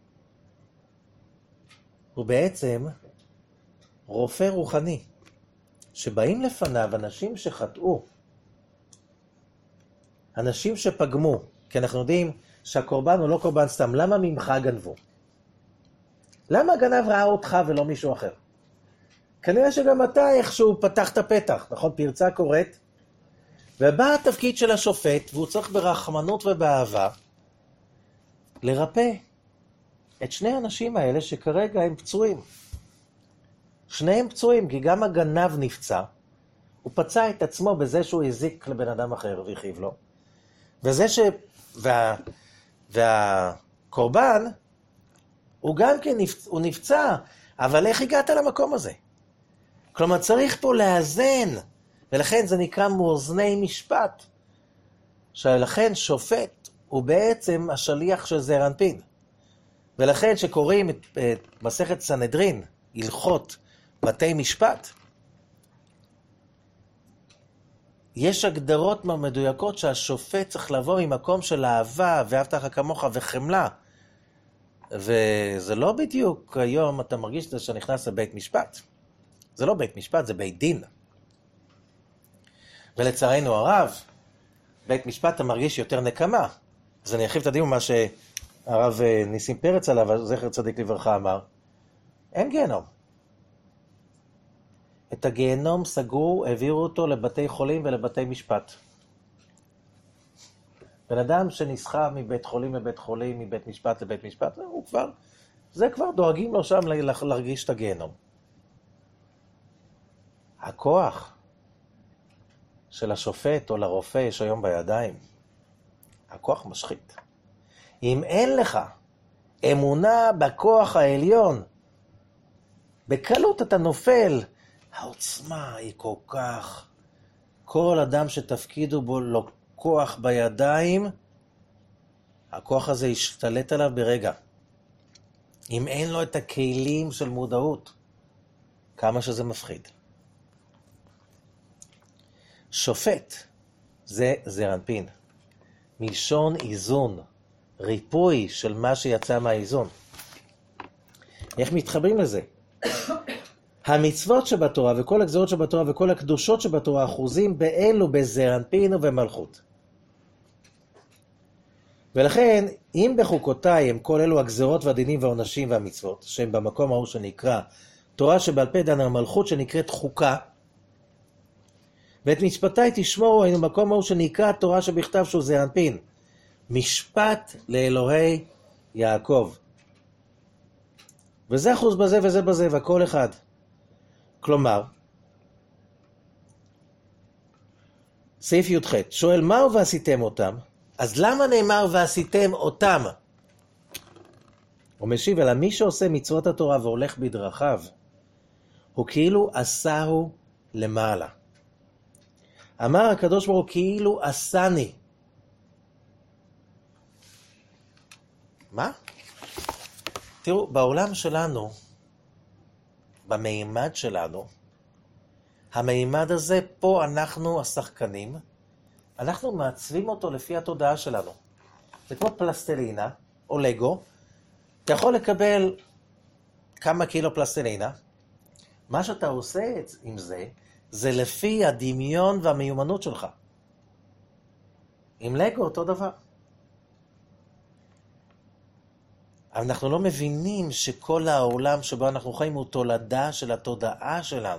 הוא בעצם רופא רוחני, שבאים לפניו אנשים שחטאו, אנשים שפגמו, כי אנחנו יודעים שהקורבן הוא לא קורבן סתם. למה ממך גנבו? למה הגנב ראה אותך ולא מישהו אחר? כנראה שגם אתה איכשהו פתח את הפתח, נכון? פרצה קורית, ובא התפקיד של השופט, והוא צריך ברחמנות ובאהבה לרפא את שני האנשים האלה שכרגע הם פצועים. שניהם פצועים, כי גם הגנב נפצע, הוא פצע את עצמו בזה שהוא הזיק לבן אדם אחר והכאיב לו. וזה והקורבן, הוא גם כן הוא נפצע, אבל איך הגעת למקום הזה? כלומר, צריך פה לאזן, ולכן זה נקרא מאזני משפט. שלכן שופט הוא בעצם השליח של זעיר אנפין. ולכן שקוראים את מסכת סנהדרין, הלכות בתי משפט, יש הגדרות מדויקות שהשופט צריך לבוא ממקום של אהבה ואהבת לך כמוך וחמלה. וזה לא בדיוק היום אתה מרגיש שאתה נכנס לבית משפט. זה לא בית משפט, זה בית דין. ולצערנו הרב, בית משפט אתה מרגיש יותר נקמה. אז אני ארחיב את הדיון מה שהרב ניסים פרץ עליו, זכר צדיק לברכה, אמר. אין גיהנום. את הגיהנום סגרו, העבירו אותו לבתי חולים ולבתי משפט. בן אדם שנסחב מבית חולים לבית חולים, מבית משפט לבית משפט, זה כבר דואגים לו שם להרגיש את הגיהנום. הכוח של השופט או לרופא יש היום בידיים. הכוח משחית. אם אין לך אמונה בכוח העליון, בקלות אתה נופל. העוצמה היא כל כך, כל אדם שתפקידו בו לו כוח בידיים, הכוח הזה ישתלט עליו ברגע. אם אין לו את הכלים של מודעות, כמה שזה מפחיד. שופט זה זעיר אנפין, מלשון איזון, ריפוי של מה שיצא מהאיזון. איך מתחברים לזה? המצוות שבתורה וכל הגזרות שבתורה וכל הקדושות שבתורה אחוזים באלו בזעיר אנפין ובמלכות. ולכן, אם בחוקותיי הם כל אלו הגזרות והדינים והעונשים והמצוות, שהם במקום ההוא שנקרא תורה שבעל פה דן המלכות שנקראת חוקה, ואת משפטיי תשמורו היינו במקום ההוא שנקרא תורה שבכתב שהוא זעיר אנפין, משפט לאלוהי יעקב. וזה אחוז בזה וזה בזה והכל אחד. כלומר, סעיף י"ח, שואל מהו ועשיתם אותם? אז למה נאמר ועשיתם אותם? הוא משיב, אלא מי שעושה מצוות התורה והולך בדרכיו, הוא כאילו עשהו למעלה. אמר הקדוש ברוך הוא, כאילו עשני. מה? תראו, בעולם שלנו, במימד שלנו, המימד הזה, פה אנחנו השחקנים, אנחנו מעצבים אותו לפי התודעה שלנו. זה כמו פלסטלינה או לגו, אתה יכול לקבל כמה קילו פלסטלינה, מה שאתה עושה עם זה, זה לפי הדמיון והמיומנות שלך. עם לגו אותו דבר. אנחנו לא מבינים שכל העולם שבו אנחנו חיים הוא תולדה של התודעה שלנו.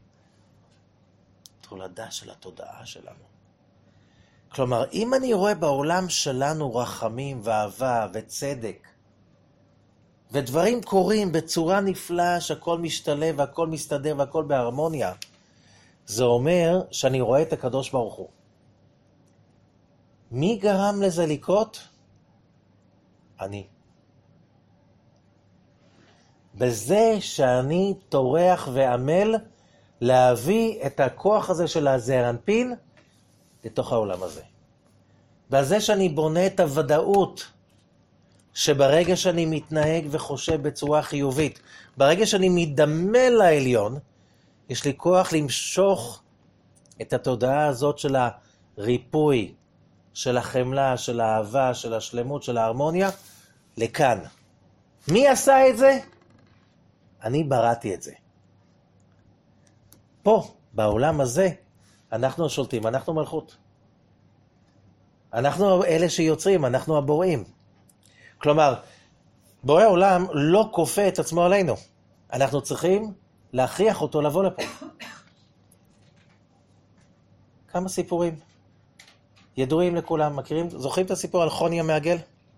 תולדה של התודעה שלנו. כלומר, אם אני רואה בעולם שלנו רחמים ואהבה וצדק, ודברים קורים בצורה נפלאה שהכל משתלב והכל מסתדר והכל בהרמוניה, זה אומר שאני רואה את הקדוש ברוך הוא. מי גרם לזה לקרות? אני. בזה שאני טורח ועמל להביא את הכוח הזה של הזעירנפין לתוך העולם הזה. בזה שאני בונה את הוודאות שברגע שאני מתנהג וחושב בצורה חיובית, ברגע שאני מתדמה לעליון, יש לי כוח למשוך את התודעה הזאת של הריפוי, של החמלה, של האהבה, של השלמות, של ההרמוניה, לכאן. מי עשה את זה? אני בראתי את זה. פה, בעולם הזה, אנחנו שולטים, אנחנו מלכות. אנחנו אלה שיוצרים, אנחנו הבוראים. כלומר, בורא עולם לא כופה את עצמו עלינו. אנחנו צריכים להכריח אותו לבוא לפה. כמה סיפורים ידועים לכולם, מכירים? זוכרים את הסיפור על חוני המעגל?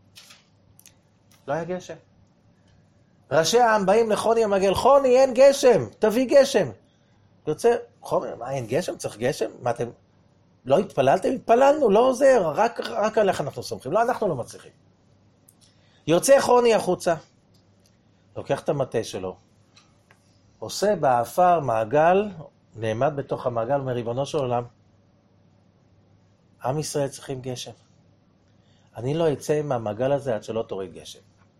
לא היה גשם. ראשי העם באים לחוני המעגל, חוני אין גשם, תביא גשם. יוצא, חוני, מה אין גשם? צריך גשם? מה אתם לא התפללתם? התפללנו, לא עוזר, רק עליך אנחנו סומכים. לא, אנחנו לא מצליחים. יוצא חוני החוצה, לוקח את המטה שלו, עושה באפר מעגל, נעמד בתוך המעגל, מריבונו של עולם, עם ישראל צריכים גשם. אני לא אצא מהמעגל הזה עד שלא תוריד גשם.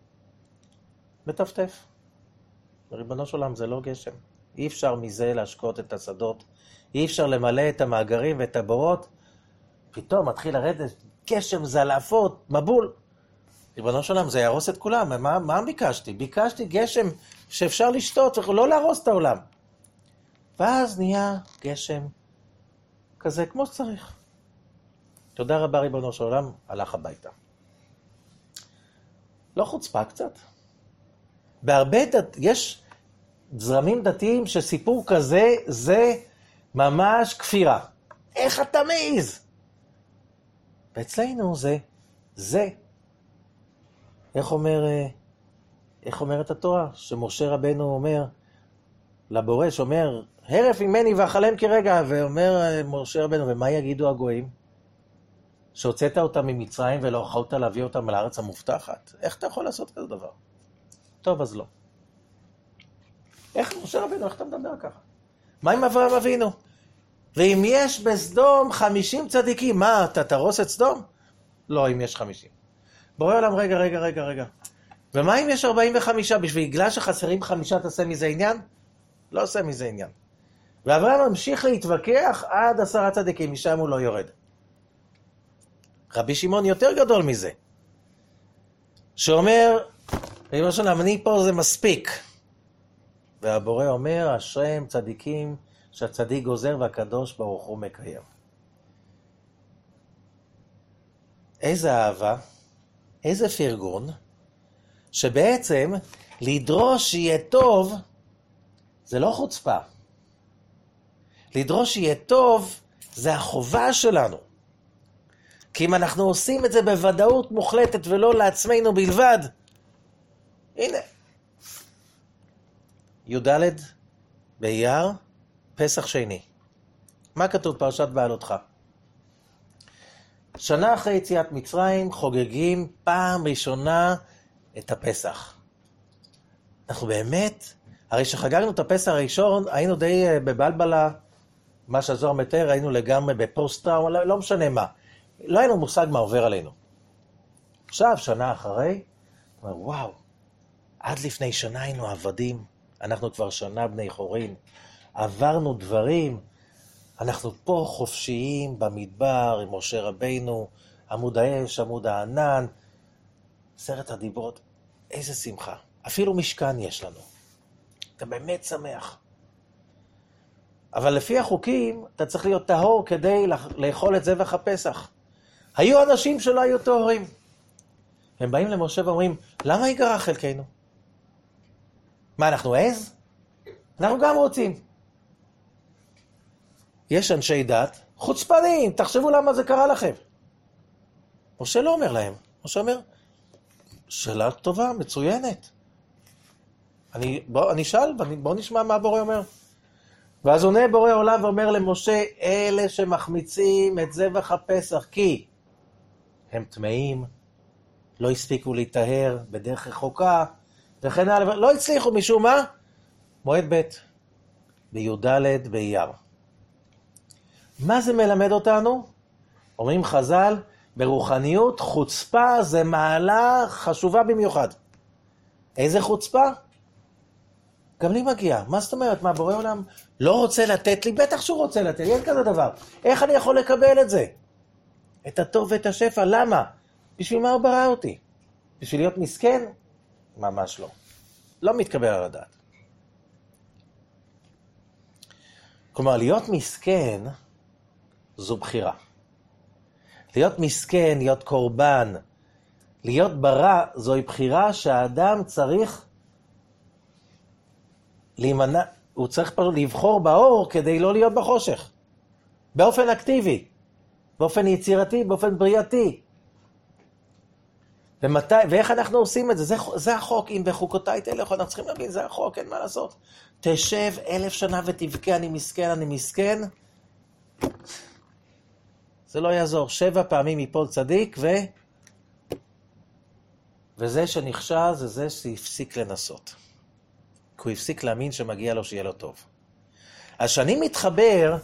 מטפטף. מריבונו של עולם זה לא גשם. אי אפשר מזה להשקות את השדות, אי אפשר למלא את המאגרים ואת הבורות. פתאום מתחיל לרדת גשם, זלעפות, מבול. ריבונו של עולם, זה יהרוס את כולם. מה ביקשתי? ביקשתי גשם שאפשר לשתות, לא להרוס את העולם. ואז נהיה גשם כזה כמו שצריך. תודה רבה ריבונו של עולם, הלך הביתה. לא חוצפה קצת? בהרבה יש זרמים דתיים שסיפור כזה זה ממש כפירה. איך אתה מעיז? ואצלנו זה. איך אומרת התורה? שמשה רבנו אומר לבורא, שאומר, הרף ממני ואכלם כרגע, ואומר משה רבנו, ומה יגידו הגויים? שהוצאת אותם ממצרים ולא יכולת להביא אותם לארץ המובטחת? איך אתה יכול לעשות כזה דבר? טוב, אז לא. איך משה רבנו, איך אתה מדבר ככה? מה עם אברהם אבינו? ואם יש בסדום 50 צדיקים, מה, אתה תרוס את סדום? לא, אם יש 50. בורא עולם, רגע. ומה אם יש 45? בגלל שחסרים 5 תעשה מזה עניין? לא עושה מזה עניין. ואברהם ממשיך להתווכח עד 10 צדיקים, משם הוא לא יורד. רבי שמעון יותר גדול מזה, שאומר, ריבונו של עולם, אני פה זה מספיק. והבורא אומר, אשריהם צדיקים שהצדיק גוזר והקדוש ברוך הוא מקיים. איזה אהבה, איזה פרגון, שבעצם לדרוש שיהיה טוב, זה לא חוצפה. לדרוש שיהיה טוב, זה החובה שלנו. כי אם אנחנו עושים את זה בוודאות מוחלטת ולא לעצמנו בלבד, הנה. י"ד באייר, פסח שני. מה כתוב פרשת בעלותך? שנה אחרי יציאת מצרים חוגגים פעם ראשונה את הפסח. אנחנו באמת, הרי שחגגנו את הפסח הראשון, היינו די בבלבלה, מה שהזוהר מתאר, היינו לגמרי בפוסט-טראומה, לא משנה מה. לא היינו מושג מה עובר עלינו. עכשיו, שנה אחרי, וואו, עד לפני שנה היינו עבדים, אנחנו כבר שנה בני חורין, עברנו דברים, אנחנו פה חופשיים במדבר עם משה רבינו, עמוד האש, עמוד הענן, 10 הדיברות, איזה שמחה. אפילו משכן יש לנו. אתה באמת שמח. אבל לפי החוקים, אתה צריך להיות טהור כדי לאכול את זבח הפסח. היו אנשים שלא היו טהורים. הם באים למשה ואומרים, למה ייגרע חלקנו? מה, אנחנו עז? אנחנו גם רוצים. יש אנשי דת, חוצפנים, תחשבו למה זה קרה לכם. משה לא אומר להם. משה אומר, שאלה טובה, מצוינת. אני אשאל, בוא נשמע מה בורא אומר. ואז עונה בורא עולם ואומר למשה, אלה שמחמיצים את זבח הפסח, כי הם טמאים, לא הספיקו להיטהר בדרך רחוקה, וכן הלאה, לא הצליחו משום מה? מועד ב' בי"ד באייר. מה זה מלמד אותנו? אומרים חז"ל, ברוחניות חוצפה זה מעלה חשובה במיוחד. איזה חוצפה? גם לי מגיע. מה זאת אומרת? מה, בורא עולם לא רוצה לתת לי? בטח שהוא רוצה לתת לי, אין כזה דבר. איך אני יכול לקבל את זה? את הטוב ואת השפע, למה? בשביל מה הוא ברא אותי? בשביל להיות מסכן? ממש לא. לא מתקבל על הדעת. כלומר, להיות מסכן זו בחירה. להיות מסכן, להיות קורבן, להיות ברע, זוהי בחירה שהאדם צריך להימנע, הוא צריך פשוט לבחור באור כדי לא להיות בחושך. באופן אקטיבי, באופן יצירתי, באופן בריאתי. ואיך אנחנו עושים את זה? זה החוק, אם בחוקותיי תלך, אנחנו צריכים להבין, זה החוק, אין מה לעשות. תשב 1000 שנה ותבכה, אני מסכן, אני מסכן. זה לא יעזור. 7 פעמים יפול צדיק, וזה שנכשל זה זה שהפסיק לנסות. כי הוא הפסיק להאמין שמגיע לו שיהיה לו טוב. אז שאני מתחבר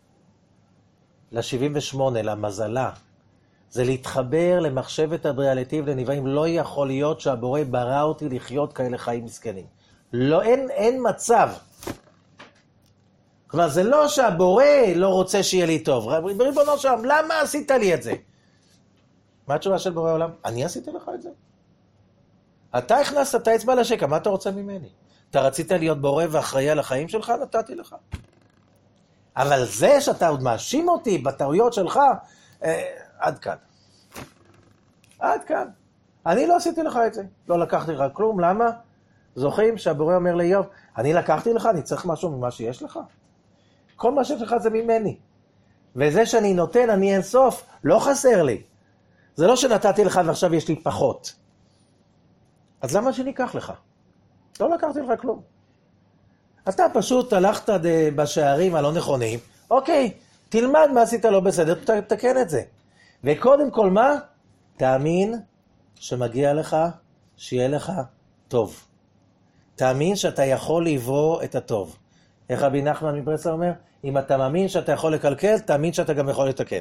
ל-78, למזלה, זה להתחבר למחשבת הבריאליטיב לנבאים. לא יכול להיות שהבורא ברא אותי לחיות כאלה חיים מסכנים. לא, אין מצב. כלומר, זה לא שהבורא לא רוצה שיהיה לי טוב. בריבונו שם, למה עשית לי את זה? מה התשובה של בורא עולם? אני עשיתי לך את זה. אתה הכנסת את האצבע לשקע, מה אתה רוצה ממני? אתה רצית להיות בורא ואחראי על החיים שלך, נתתי לך. אבל זה שאתה עוד מאשים אותי בטעויות שלך, עד כאן. עד כאן. אני לא עשיתי לך את זה. לא לקחתי לך כלום, למה? זוכרים שהבורא אומר לאיוב, אני לקחתי לך, אני צריך משהו ממה שיש לך? כל מה שיש לך זה ממני. וזה שאני נותן, אני אין סוף, לא חסר לי. זה לא שנתתי לך ועכשיו יש לי פחות. אז למה שניקח לך? לא לקחתי לך כלום. אתה פשוט הלכת בשערים הלא נכונים, אוקיי, תלמד מה עשית לא בסדר, תתקן את זה. וקודם כל מה? תאמין שמגיע לך, שיהיה לך טוב. תאמין שאתה יכול לברוא את הטוב. איך רבי נחמן מברסלב אומר? אם אתה מאמין שאתה יכול לקלקל, תאמין שאתה גם יכול לתקן.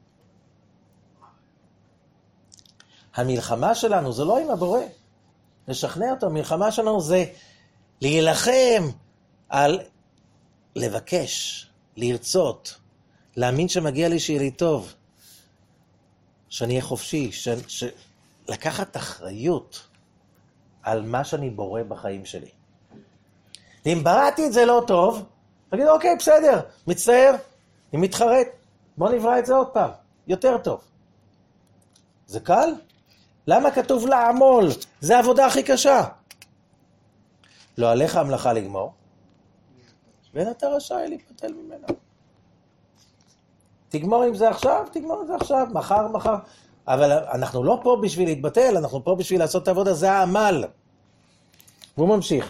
המלחמה שלנו זה לא עם הבורא. לשכנע אותו, המלחמה שלנו זה להילחם על לבקש, לרצות, להאמין שמגיע לי שיהיה לי טוב, שאני אהיה חופשי, לקחת אחריות על מה שאני בורא בחיים שלי. אם בראתי את זה לא טוב, תגיד, אוקיי, בסדר, מצטער, אני מתחרט, בוא נברא את זה עוד פעם, יותר טוב. זה קל? למה כתוב לעמול? זה העבודה הכי קשה. לא עליך המלאכה לגמור, ואין אתה רשאי להיפטל ממנה. תגמור עם זה עכשיו, תגמור עם זה עכשיו, מחר. אבל אנחנו לא פה בשביל להתבטל, אנחנו פה בשביל לעשות את העבודה, זה העמל. והוא ממשיך.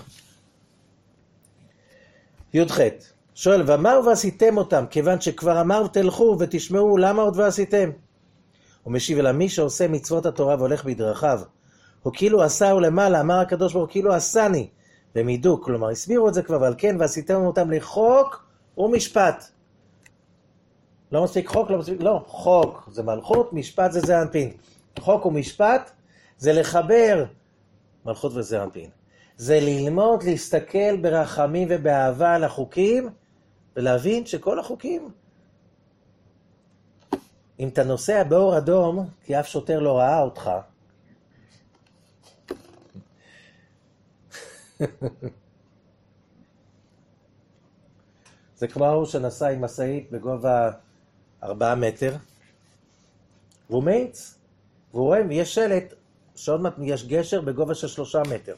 י"ח, שואל, ואמר ועשיתם אותם, כיוון שכבר אמר תלכו ותשמעו, למה עוד ועשיתם? הוא משיב אל מי שעושה מצוות התורה והולך בדרכיו, הוא כאילו עשה ולמעלה, אמר הקדוש ברוך הוא, כאילו עשני, במידוק, כלומר, הסבירו את זה כבר, ועל כן, ועשיתם אותם לחוק ומשפט. לא מספיק חוק, לא מספיק, לא, חוק זה מלכות, משפט זה זעיר אנפין. חוק ומשפט זה לחבר מלכות וזעיר אנפין. זה ללמוד, להסתכל ברחמים ובאהבה על החוקים, ולהבין שכל החוקים, אם אתה נוסע באור אדום, כי אף שוטר לא ראה אותך, זה כמו הוא שנסע עם משאית בגובה 4 מטר, והוא מאיץ, והוא רואה, ויש שלט, שעוד מעט יש גשר בגובה של 3 מטר.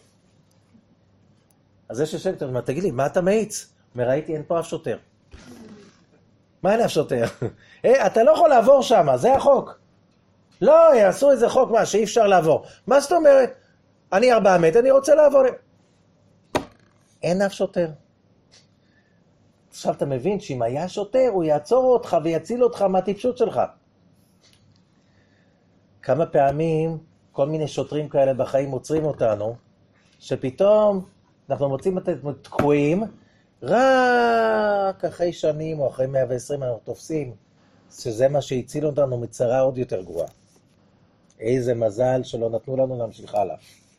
אז זה ששלט, הוא אומר, תגיד לי, מה אתה מאיץ? הוא אומר, ראיתי, אין פה אף שוטר. מה אין אף שוטר? אתה לא יכול לעבור שם, זה החוק. לא, יעשו איזה חוק, מה, שאי אפשר לעבור. מה זאת אומרת? אני 4 מטר, אני רוצה לעבור. אין אף שוטר. עכשיו אתה מבין שאם היה שוטר, הוא יעצור אותך ויציל אותך מהטיפשות שלך. כמה פעמים כל מיני שוטרים כאלה בחיים עוצרים אותנו, שפתאום אנחנו מוצאים את תקועים, רק אחרי שנים או אחרי 120 אנחנו תופסים, שזה מה שהציל אותנו מצרה עוד יותר גרועה. איזה מזל שלא נתנו לנו להמשיך הלאה.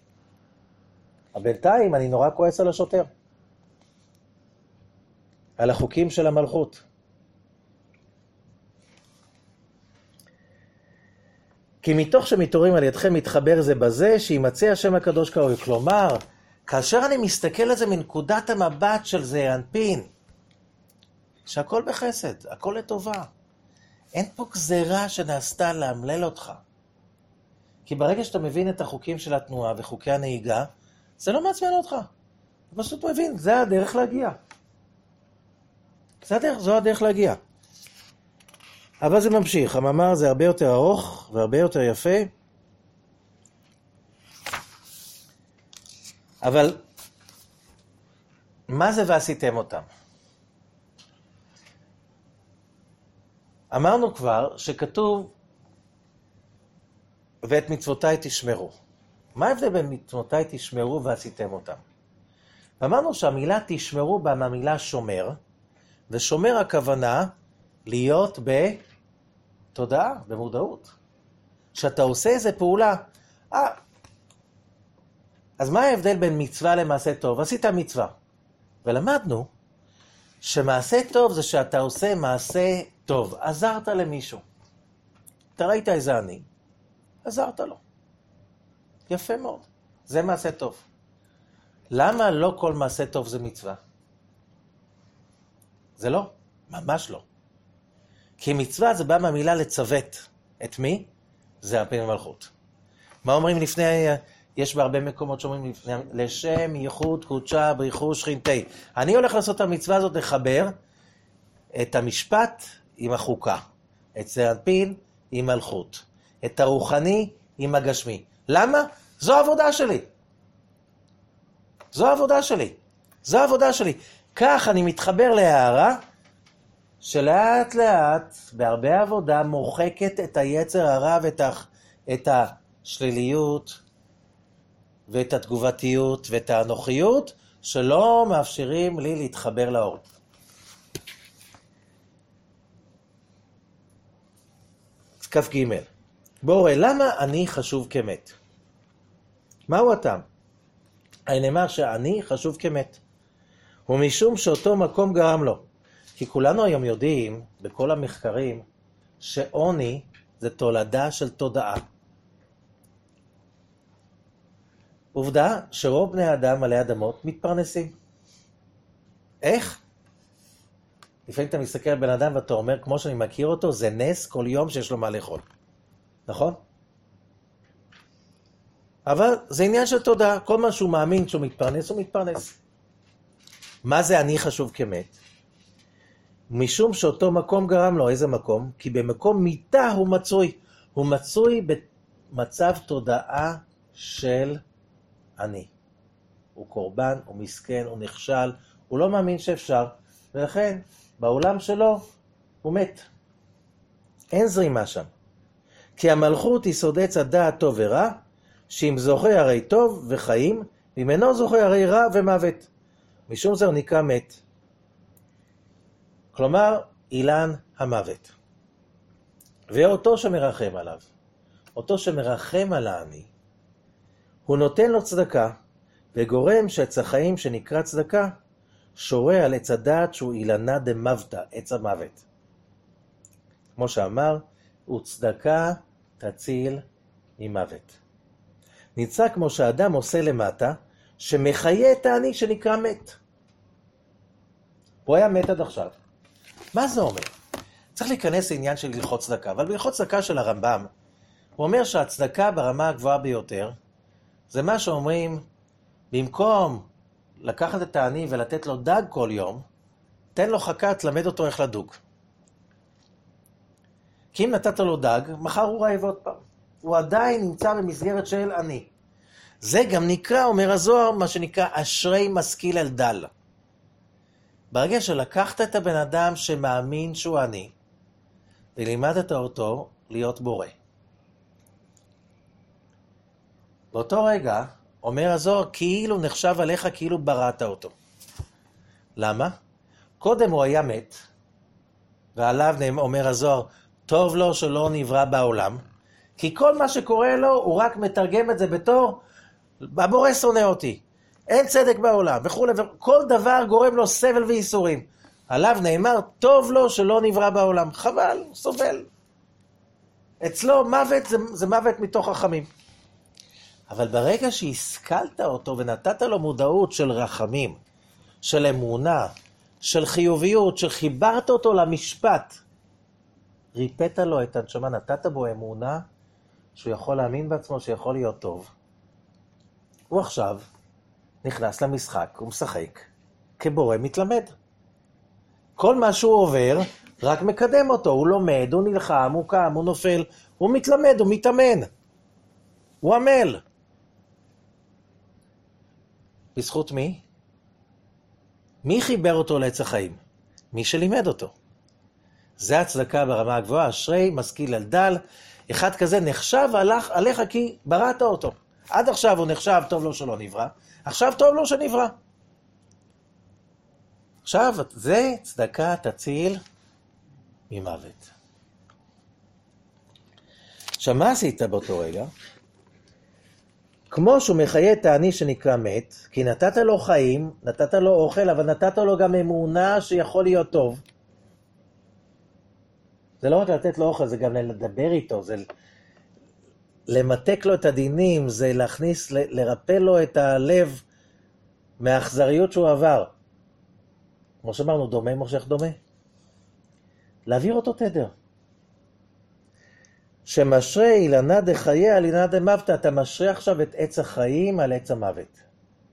בינתיים אני נורא כועס על השוטר. על החוקים של המלכות. כי מתוך שמתעוררים על ידכם מתחבר זה בזה, שימצא השם הקדוש קרוי. כלומר, כאשר אני מסתכל על זה מנקודת המבט של זעיר אנפין, שהכל בחסד, הכל לטובה. אין פה גזירה שנעשתה להמלל אותך. כי ברגע שאתה מבין את החוקים של התנועה וחוקי הנהיגה, זה לא מעצבן אותך. אתה פשוט מבין, זה הדרך להגיע. בסדר? זו הדרך להגיע. אבל זה ממשיך. המאמר זה הרבה יותר ארוך והרבה יותר יפה. אבל מה זה ועשיתם אותם? אמרנו כבר שכתוב ואת מצוותיי תשמרו. מה ההבדל בין מצוותיי תשמרו ועשיתם אותם? אמרנו שהמילה תשמרו בה מהמילה שומר, ושומר הכוונה להיות בתודעה, במודעות. שאתה עושה איזה פעולה, אז מה ההבדל בין מצווה למעשה טוב? עשית מצווה. ולמדנו שמעשה טוב זה שאתה עושה מעשה טוב. עזרת למישהו. אתה ראית איזה אני, עזרת לו. יפה מאוד. זה מעשה טוב. למה לא כל מעשה טוב זה מצווה? זה לא, ממש לא. כי מצווה זה בא מהמילה לצוות. את מי? זה הפין המלכות. מה אומרים לפני, יש בהרבה מקומות שאומרים לפני, לשם ייחוד קודשה בריחו שכינתי. אני הולך לעשות את המצווה הזאת לחבר את המשפט עם החוקה. את זעיר אנפין עם מלכות. את הרוחני עם הגשמי. למה? זו העבודה שלי. זו העבודה שלי. זו העבודה שלי. כך אני מתחבר להערה שלאט לאט בהרבה עבודה מוחקת את היצר הרע ואת השליליות ואת התגובתיות ואת האנוכיות שלא מאפשרים לי להתחבר לאור. כף ג' בואו ראה, למה אני חשוב כמת? מהו הטעם? נאמר שאני חשוב כמת. ומשום שאותו מקום גרם לו. כי כולנו היום יודעים, בכל המחקרים, שעוני זה תולדה של תודעה. עובדה שרוב בני האדם עלי אדמות מתפרנסים. איך? לפעמים אתה מסתכל על בן אדם ואתה אומר, כמו שאני מכיר אותו, זה נס כל יום שיש לו מה לאכול. נכון? אבל זה עניין של תודעה. כל מה שהוא מאמין שהוא מתפרנס, הוא מתפרנס. מה זה אני חשוב כמת? משום שאותו מקום גרם לו. איזה מקום? כי במקום מיטה הוא מצוי. הוא מצוי במצב תודעה של אני. הוא קורבן, הוא מסכן, הוא נכשל, הוא לא מאמין שאפשר, ולכן בעולם שלו הוא מת. אין זרימה שם. כי המלכות היא סודץ הדעת טוב ורע, שאם זוכר הרי טוב וחיים, ואם אינו זוכר הרי רע ומוות. משום זה הוא נקרא מת. כלומר, אילן המוות. ואותו שמרחם עליו, אותו שמרחם על העני, הוא נותן לו צדקה, וגורם שעץ החיים שנקרא צדקה, שורה על עץ הדעת שהוא אילנה דמבתא, עץ המוות. כמו שאמר, וצדקה תציל ממוות. נמצא כמו שהאדם עושה למטה, שמחיה את העני שנקרא מת. הוא היה מת עד עכשיו. מה זה אומר? צריך להיכנס לעניין של הלכות צדקה, אבל בהלכות צדקה של הרמב"ם, הוא אומר שהצדקה ברמה הגבוהה ביותר, זה מה שאומרים, במקום לקחת את העני ולתת לו דג כל יום, תן לו חכה, תלמד אותו איך לדוג. כי אם נתת לו דג, מחר הוא רעב עוד פעם. הוא עדיין נמצא במסגרת של עני. זה גם נקרא, אומר הזוהר, מה שנקרא אשרי משכיל אל דל. ברגע שלקחת את הבן אדם שמאמין שהוא עני, ולימדת אותו להיות בורא. באותו רגע, אומר הזוהר, כאילו נחשב עליך, כאילו בראת אותו. למה? קודם הוא היה מת, ועליו אומר הזוהר, טוב לו שלא נברא בעולם, כי כל מה שקורה לו, הוא רק מתרגם את זה בתור, הבורא שונא אותי, אין צדק בעולם, וכו'. כל דבר גורם לו סבל וייסורים. עליו נאמר, טוב לו שלא נברא בעולם. חבל, סובל. אצלו מוות זה מוות מתוך רחמים. אבל ברגע שהשכלת אותו ונתת לו מודעות של רחמים, של אמונה, של חיוביות, שחיברת אותו למשפט, ריפאת לו את הנשמה, נתת בו אמונה שהוא יכול להאמין בעצמו, שיכול להיות טוב. הוא עכשיו נכנס למשחק, הוא משחק, כבורא מתלמד. כל מה שהוא עובר, רק מקדם אותו, הוא לומד, הוא נלחם, הוא קם, הוא נופל, הוא מתלמד, הוא מתאמן. הוא עמל. בזכות מי? מי חיבר אותו לעץ החיים? מי שלימד אותו. זה הצדקה ברמה הגבוהה, אשרי משכיל אל דל, אחד כזה נחשב עליך כי בראת אותו. עד עכשיו הוא נחשב טוב לו שלא נברא, עכשיו טוב לו שנברא. עכשיו זה צדקה תציל ממוות. עכשיו מה עשית באותו רגע? כמו שהוא מחיה את העני שנקרא מת, כי נתת לו חיים, נתת לו אוכל, אבל נתת לו גם אמונה שיכול להיות טוב. זה לא רק לתת לו אוכל, זה גם לדבר איתו, זה למתק לו את הדינים, זה להכניס, לרפא לו את הלב מהאכזריות שהוא עבר. כמו שאמרנו, דומה מושך דומה. להעביר אותו תדר. שמשרה אילנה דחייה על אילנה דמוות, אתה משרה עכשיו את עץ החיים על עץ המוות.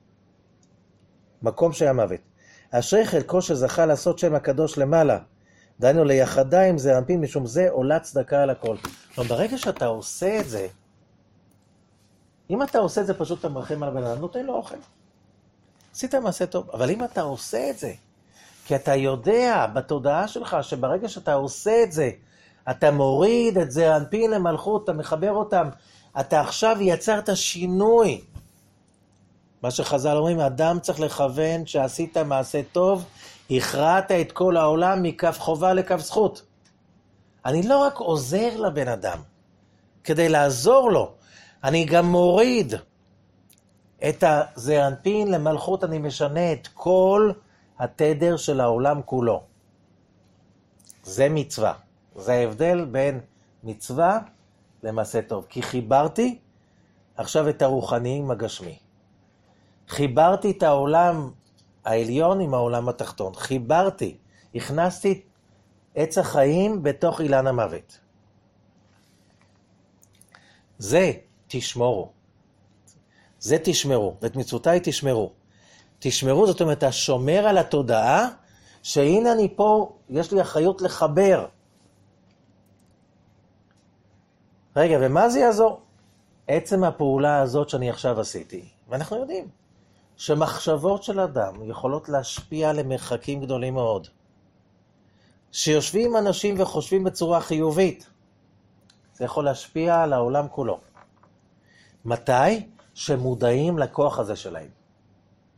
מקום שהיה מוות. אשרי חלקו שזכה לעשות שם הקדוש למעלה, דיינו ליחדיים זה אנפין, משום זה עולה צדקה על הכל. אבל ברגע שאתה עושה את זה, אם אתה עושה את זה פשוט אתה מרחם על הבן אדם, נותן לו אוכל. עשית מעשה טוב, אבל אם אתה עושה את זה, כי אתה יודע בתודעה שלך שברגע שאתה עושה את זה, אתה מוריד את זה אנפין למלכות, אתה מחבר אותם, אתה עכשיו יצרת שינוי. מה שחז"ל אומרים, אדם צריך לכוון שעשית מעשה טוב, הכרעת את כל העולם מכף חובה לכף זכות. אני לא רק עוזר לבן אדם, כדי לעזור לו, אני גם מוריד את הזענפין למלכות, אני משנה את כל התדר של העולם כולו. זה מצווה. זה ההבדל בין מצווה למעשה טוב. כי חיברתי עכשיו את הרוחני עם הגשמי. חיברתי את העולם העליון עם העולם התחתון. חיברתי, הכנסתי עץ החיים בתוך אילן המוות. זה תשמורו. זה תשמרו, ואת מצוותיי תשמרו. תשמרו, זאת אומרת, השומר על התודעה, שהנה אני פה, יש לי אחריות לחבר. רגע, ומה זה יעזור? עצם הפעולה הזאת שאני עכשיו עשיתי, ואנחנו יודעים שמחשבות של אדם יכולות להשפיע למרחקים גדולים מאוד. שיושבים אנשים וחושבים בצורה חיובית, זה יכול להשפיע על העולם כולו. מתי? שמודעים לכוח הזה שלהם.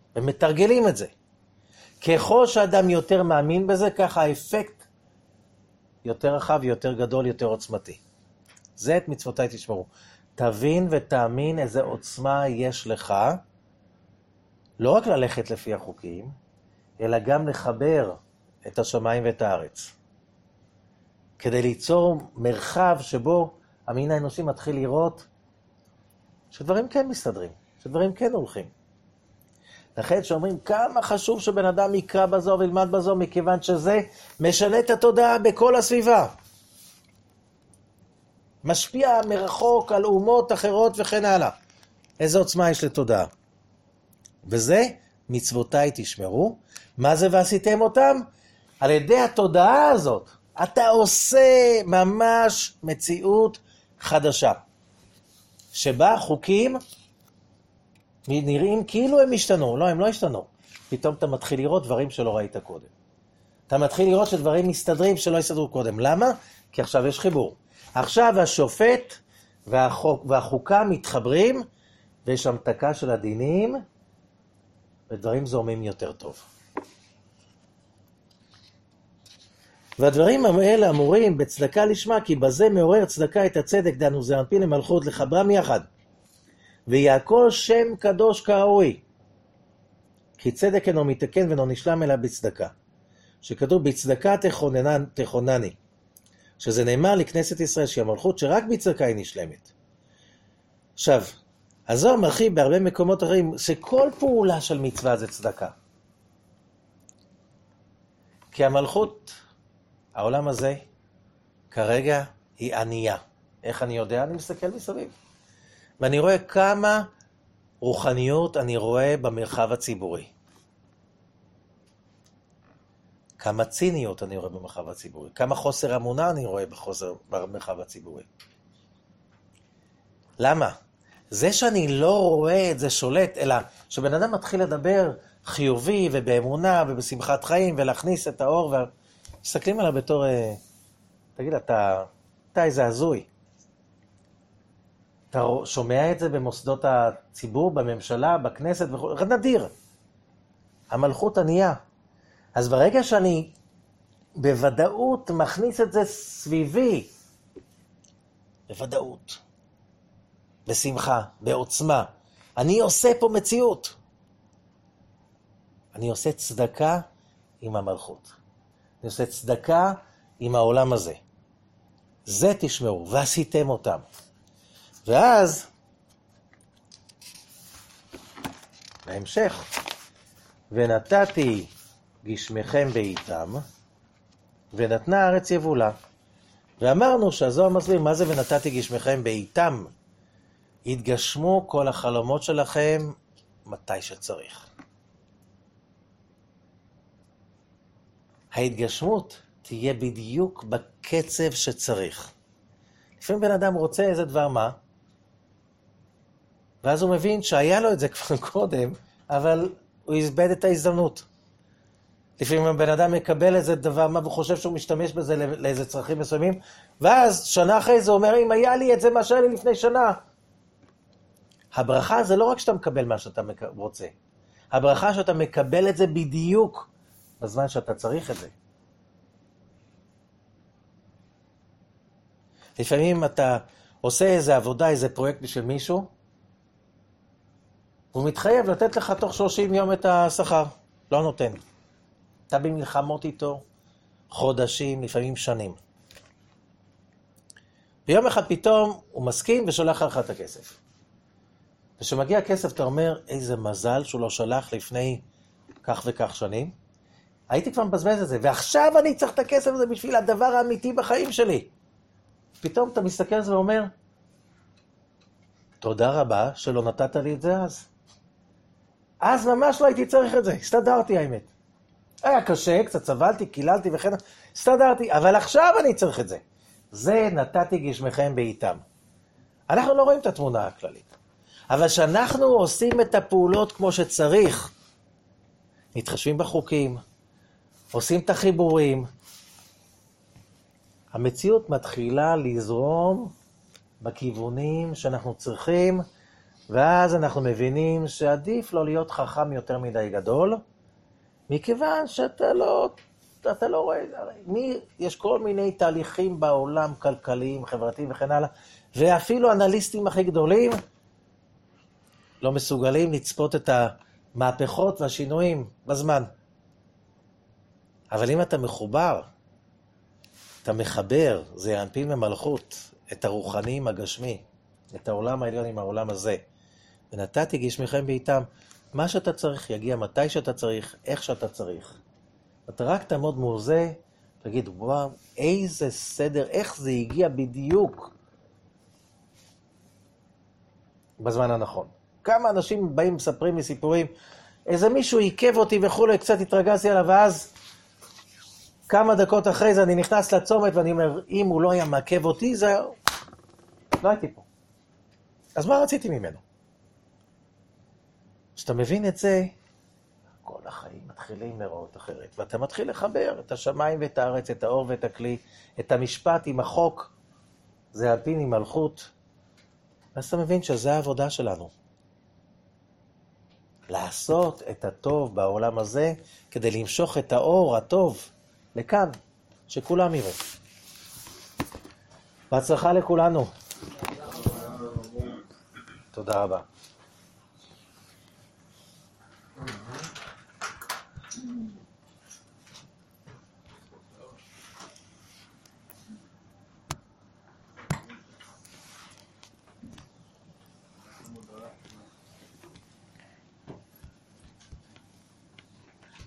ומתרגלים את זה. ככל שאדם יותר מאמין בזה, ככה האפקט יותר רחב, יותר גדול, יותר עוצמתי. זה את מצוותיי תשמרו. תבין ותאמין איזה עוצמה יש לך, לא רק ללכת לפי החוקים, אלא גם לחבר את השמיים ואת הארץ. כדי ליצור מרחב שבו המין האנושי מתחיל לראות שדברים כן מסתדרים, שדברים כן הולכים. לכן שאומרים כמה חשוב שבן אדם יקרא בזו וילמד בזו, מכיוון שזה משנה את התודעה בכל הסביבה. משפיע מרחוק על אומות אחרות וכן הלאה. איזה עוצמה יש לתודעה. וזה מצוותיי תשמרו. מה זה ועשיתם אותם? על ידי התודעה הזאת. אתה עושה ממש מציאות חדשה. שבה חוקים נראים כאילו הם השתנו. לא, הם לא השתנו. פתאום אתה מתחיל לראות דברים שלא ראית קודם. אתה מתחיל לראות שדברים מסתדרים שלא הסתדרו קודם. למה? כי עכשיו יש חיבור. עכשיו השופט והחוקה מתחברים, ויש המתקה של הדינים, ודברים זורמים יותר טוב. והדברים האלה אמורים בצדקה לשמה, כי בזה מעורר צדקה את הצדק, דנו זה מפיל למלכות לחברם יחד. ויעקול שם קדוש כראוי. כי צדק אינו מתקן ואינו נשלם אלא בצדקה. שכתוב בצדקה תכונני. שזה נאמר לכנסת ישראל שהיא המלכות שרק בצדקה היא נשלמת. עכשיו, הזוהר מרחיב בהרבה מקומות אחרים שכל פעולה של מצווה זה צדקה. כי המלכות, העולם הזה, כרגע היא ענייה. איך אני יודע? אני מסתכל מסביב. ואני רואה כמה רוחניות אני רואה במרחב הציבורי. כמה ציניות אני רואה במרחב הציבורי. כמה חוסר אמונה אני רואה במרחב הציבורי. למה? זה שאני לא רואה את זה שולט, אלא שבן אדם מתחיל לדבר חיובי ובאמונה ובשמחת חיים ולהכניס את האור מסתכלים עליו בתור, תגיד, אתה איזה הזוי. אתה שומע את זה במוסדות הציבור, בממשלה, בכנסת, נדיר. המלכות ענייה. אז ברגע שאני בוודאות מכניס את זה סביבי, בוודאות, בשמחה, בעוצמה, אני עושה פה מציאות. אני עושה צדקה עם המלכות. אני עושה צדקה עם העולם הזה. זה תשמעו, ועשיתם אותם. ואז, בהמשך, ונתתי גשמכם בעיתם, ונתנה הארץ יבולה. ואמרנו שהזוהר מסביר מה זה ונתתי גשמכם בעיתם. התגשמו כל החלומות שלכם מתי שצריך. ההתגשמות תהיה בדיוק בקצב שצריך. לפעמים בן אדם רוצה איזה דבר מה, ואז הוא מבין שהיה לו את זה כבר קודם, אבל הוא איבד את ההזדמנות. לפעמים הבן אדם מקבל איזה דבר מה, והוא חושב שהוא משתמש בזה לאיזה צרכים מסוימים, ואז שנה אחרי זה הוא אומר, אם היה לי את זה מה שהיה לי לפני שנה. הברכה זה לא רק שאתה מקבל מה שאתה רוצה. הברכה שאתה מקבל את זה בדיוק בזמן שאתה צריך את זה. לפעמים אתה עושה איזה עבודה, איזה פרויקט בשביל מישהו, הוא מתחייב לתת לך תוך 30 יום את השכר. לא נותן. אתה במלחמות איתו חודשים, לפעמים שנים. ביום אחד פתאום הוא מסכים ושולח לך את הכסף. וכשמגיע הכסף אתה אומר, איזה מזל שהוא לא שלח לפני כך וכך שנים. הייתי כבר מבזבז את זה, ועכשיו אני צריך את הכסף הזה בשביל הדבר האמיתי בחיים שלי. פתאום אתה מסתכל על זה ואומר, תודה רבה שלא נתת לי את זה אז. אז ממש לא הייתי צריך את זה, הסתדרתי האמת. היה קשה, קצת סבלתי, קיללתי וכן, הסתדרתי, אבל עכשיו אני צריך את זה. זה נתתי גשמכם בעיתם. אנחנו לא רואים את התמונה הכללית. אבל שאנחנו עושים את הפעולות כמו שצריך, מתחשבים בחוקים, עושים את החיבורים, המציאות מתחילה לזרום בכיוונים שאנחנו צריכים, ואז אנחנו מבינים שעדיף לא להיות חכם יותר מדי גדול, מכיוון שאתה לא רואה, יש כל מיני תהליכים בעולם, כלכליים, חברתיים וכן הלאה, ואפילו אנליסטים הכי גדולים לא מסוגלים לצפות את המהפכות והשינויים בזמן. אבל אם אתה מחובר, אתה מחבר, זה ינפיל ממלכות, את הרוחניים הגשמי, את העולם העליון עם העולם הזה. ונתתי גשמיכם בעיתם, מה שאתה צריך יגיע מתי שאתה צריך, איך שאתה צריך. אתה רק תעמוד מול זה, תגיד, וואו, איזה סדר, איך זה הגיע בדיוק בזמן הנכון. כמה אנשים באים מספרים לי סיפורים, איזה מישהו עיכב אותי וכולי, קצת התרגזתי עליו, ואז כמה דקות אחרי זה אני נכנס לצומת ואני אומר, אם הוא לא היה מעכב אותי, זה לא הייתי פה. אז מה רציתי ממנו? כשאתה מבין את זה, כל החיים מתחילים לראות אחרת, ואתה מתחיל לחבר את השמיים ואת הארץ, את האור ואת הכלי, את המשפט עם החוק, זה על פי מלכות, אז אתה מבין שזה העבודה שלנו. לעשות את הטוב בעולם הזה, כדי למשוך את האור הטוב לכאן, שכולם יראו. בהצלחה לכולנו. תודה רבה.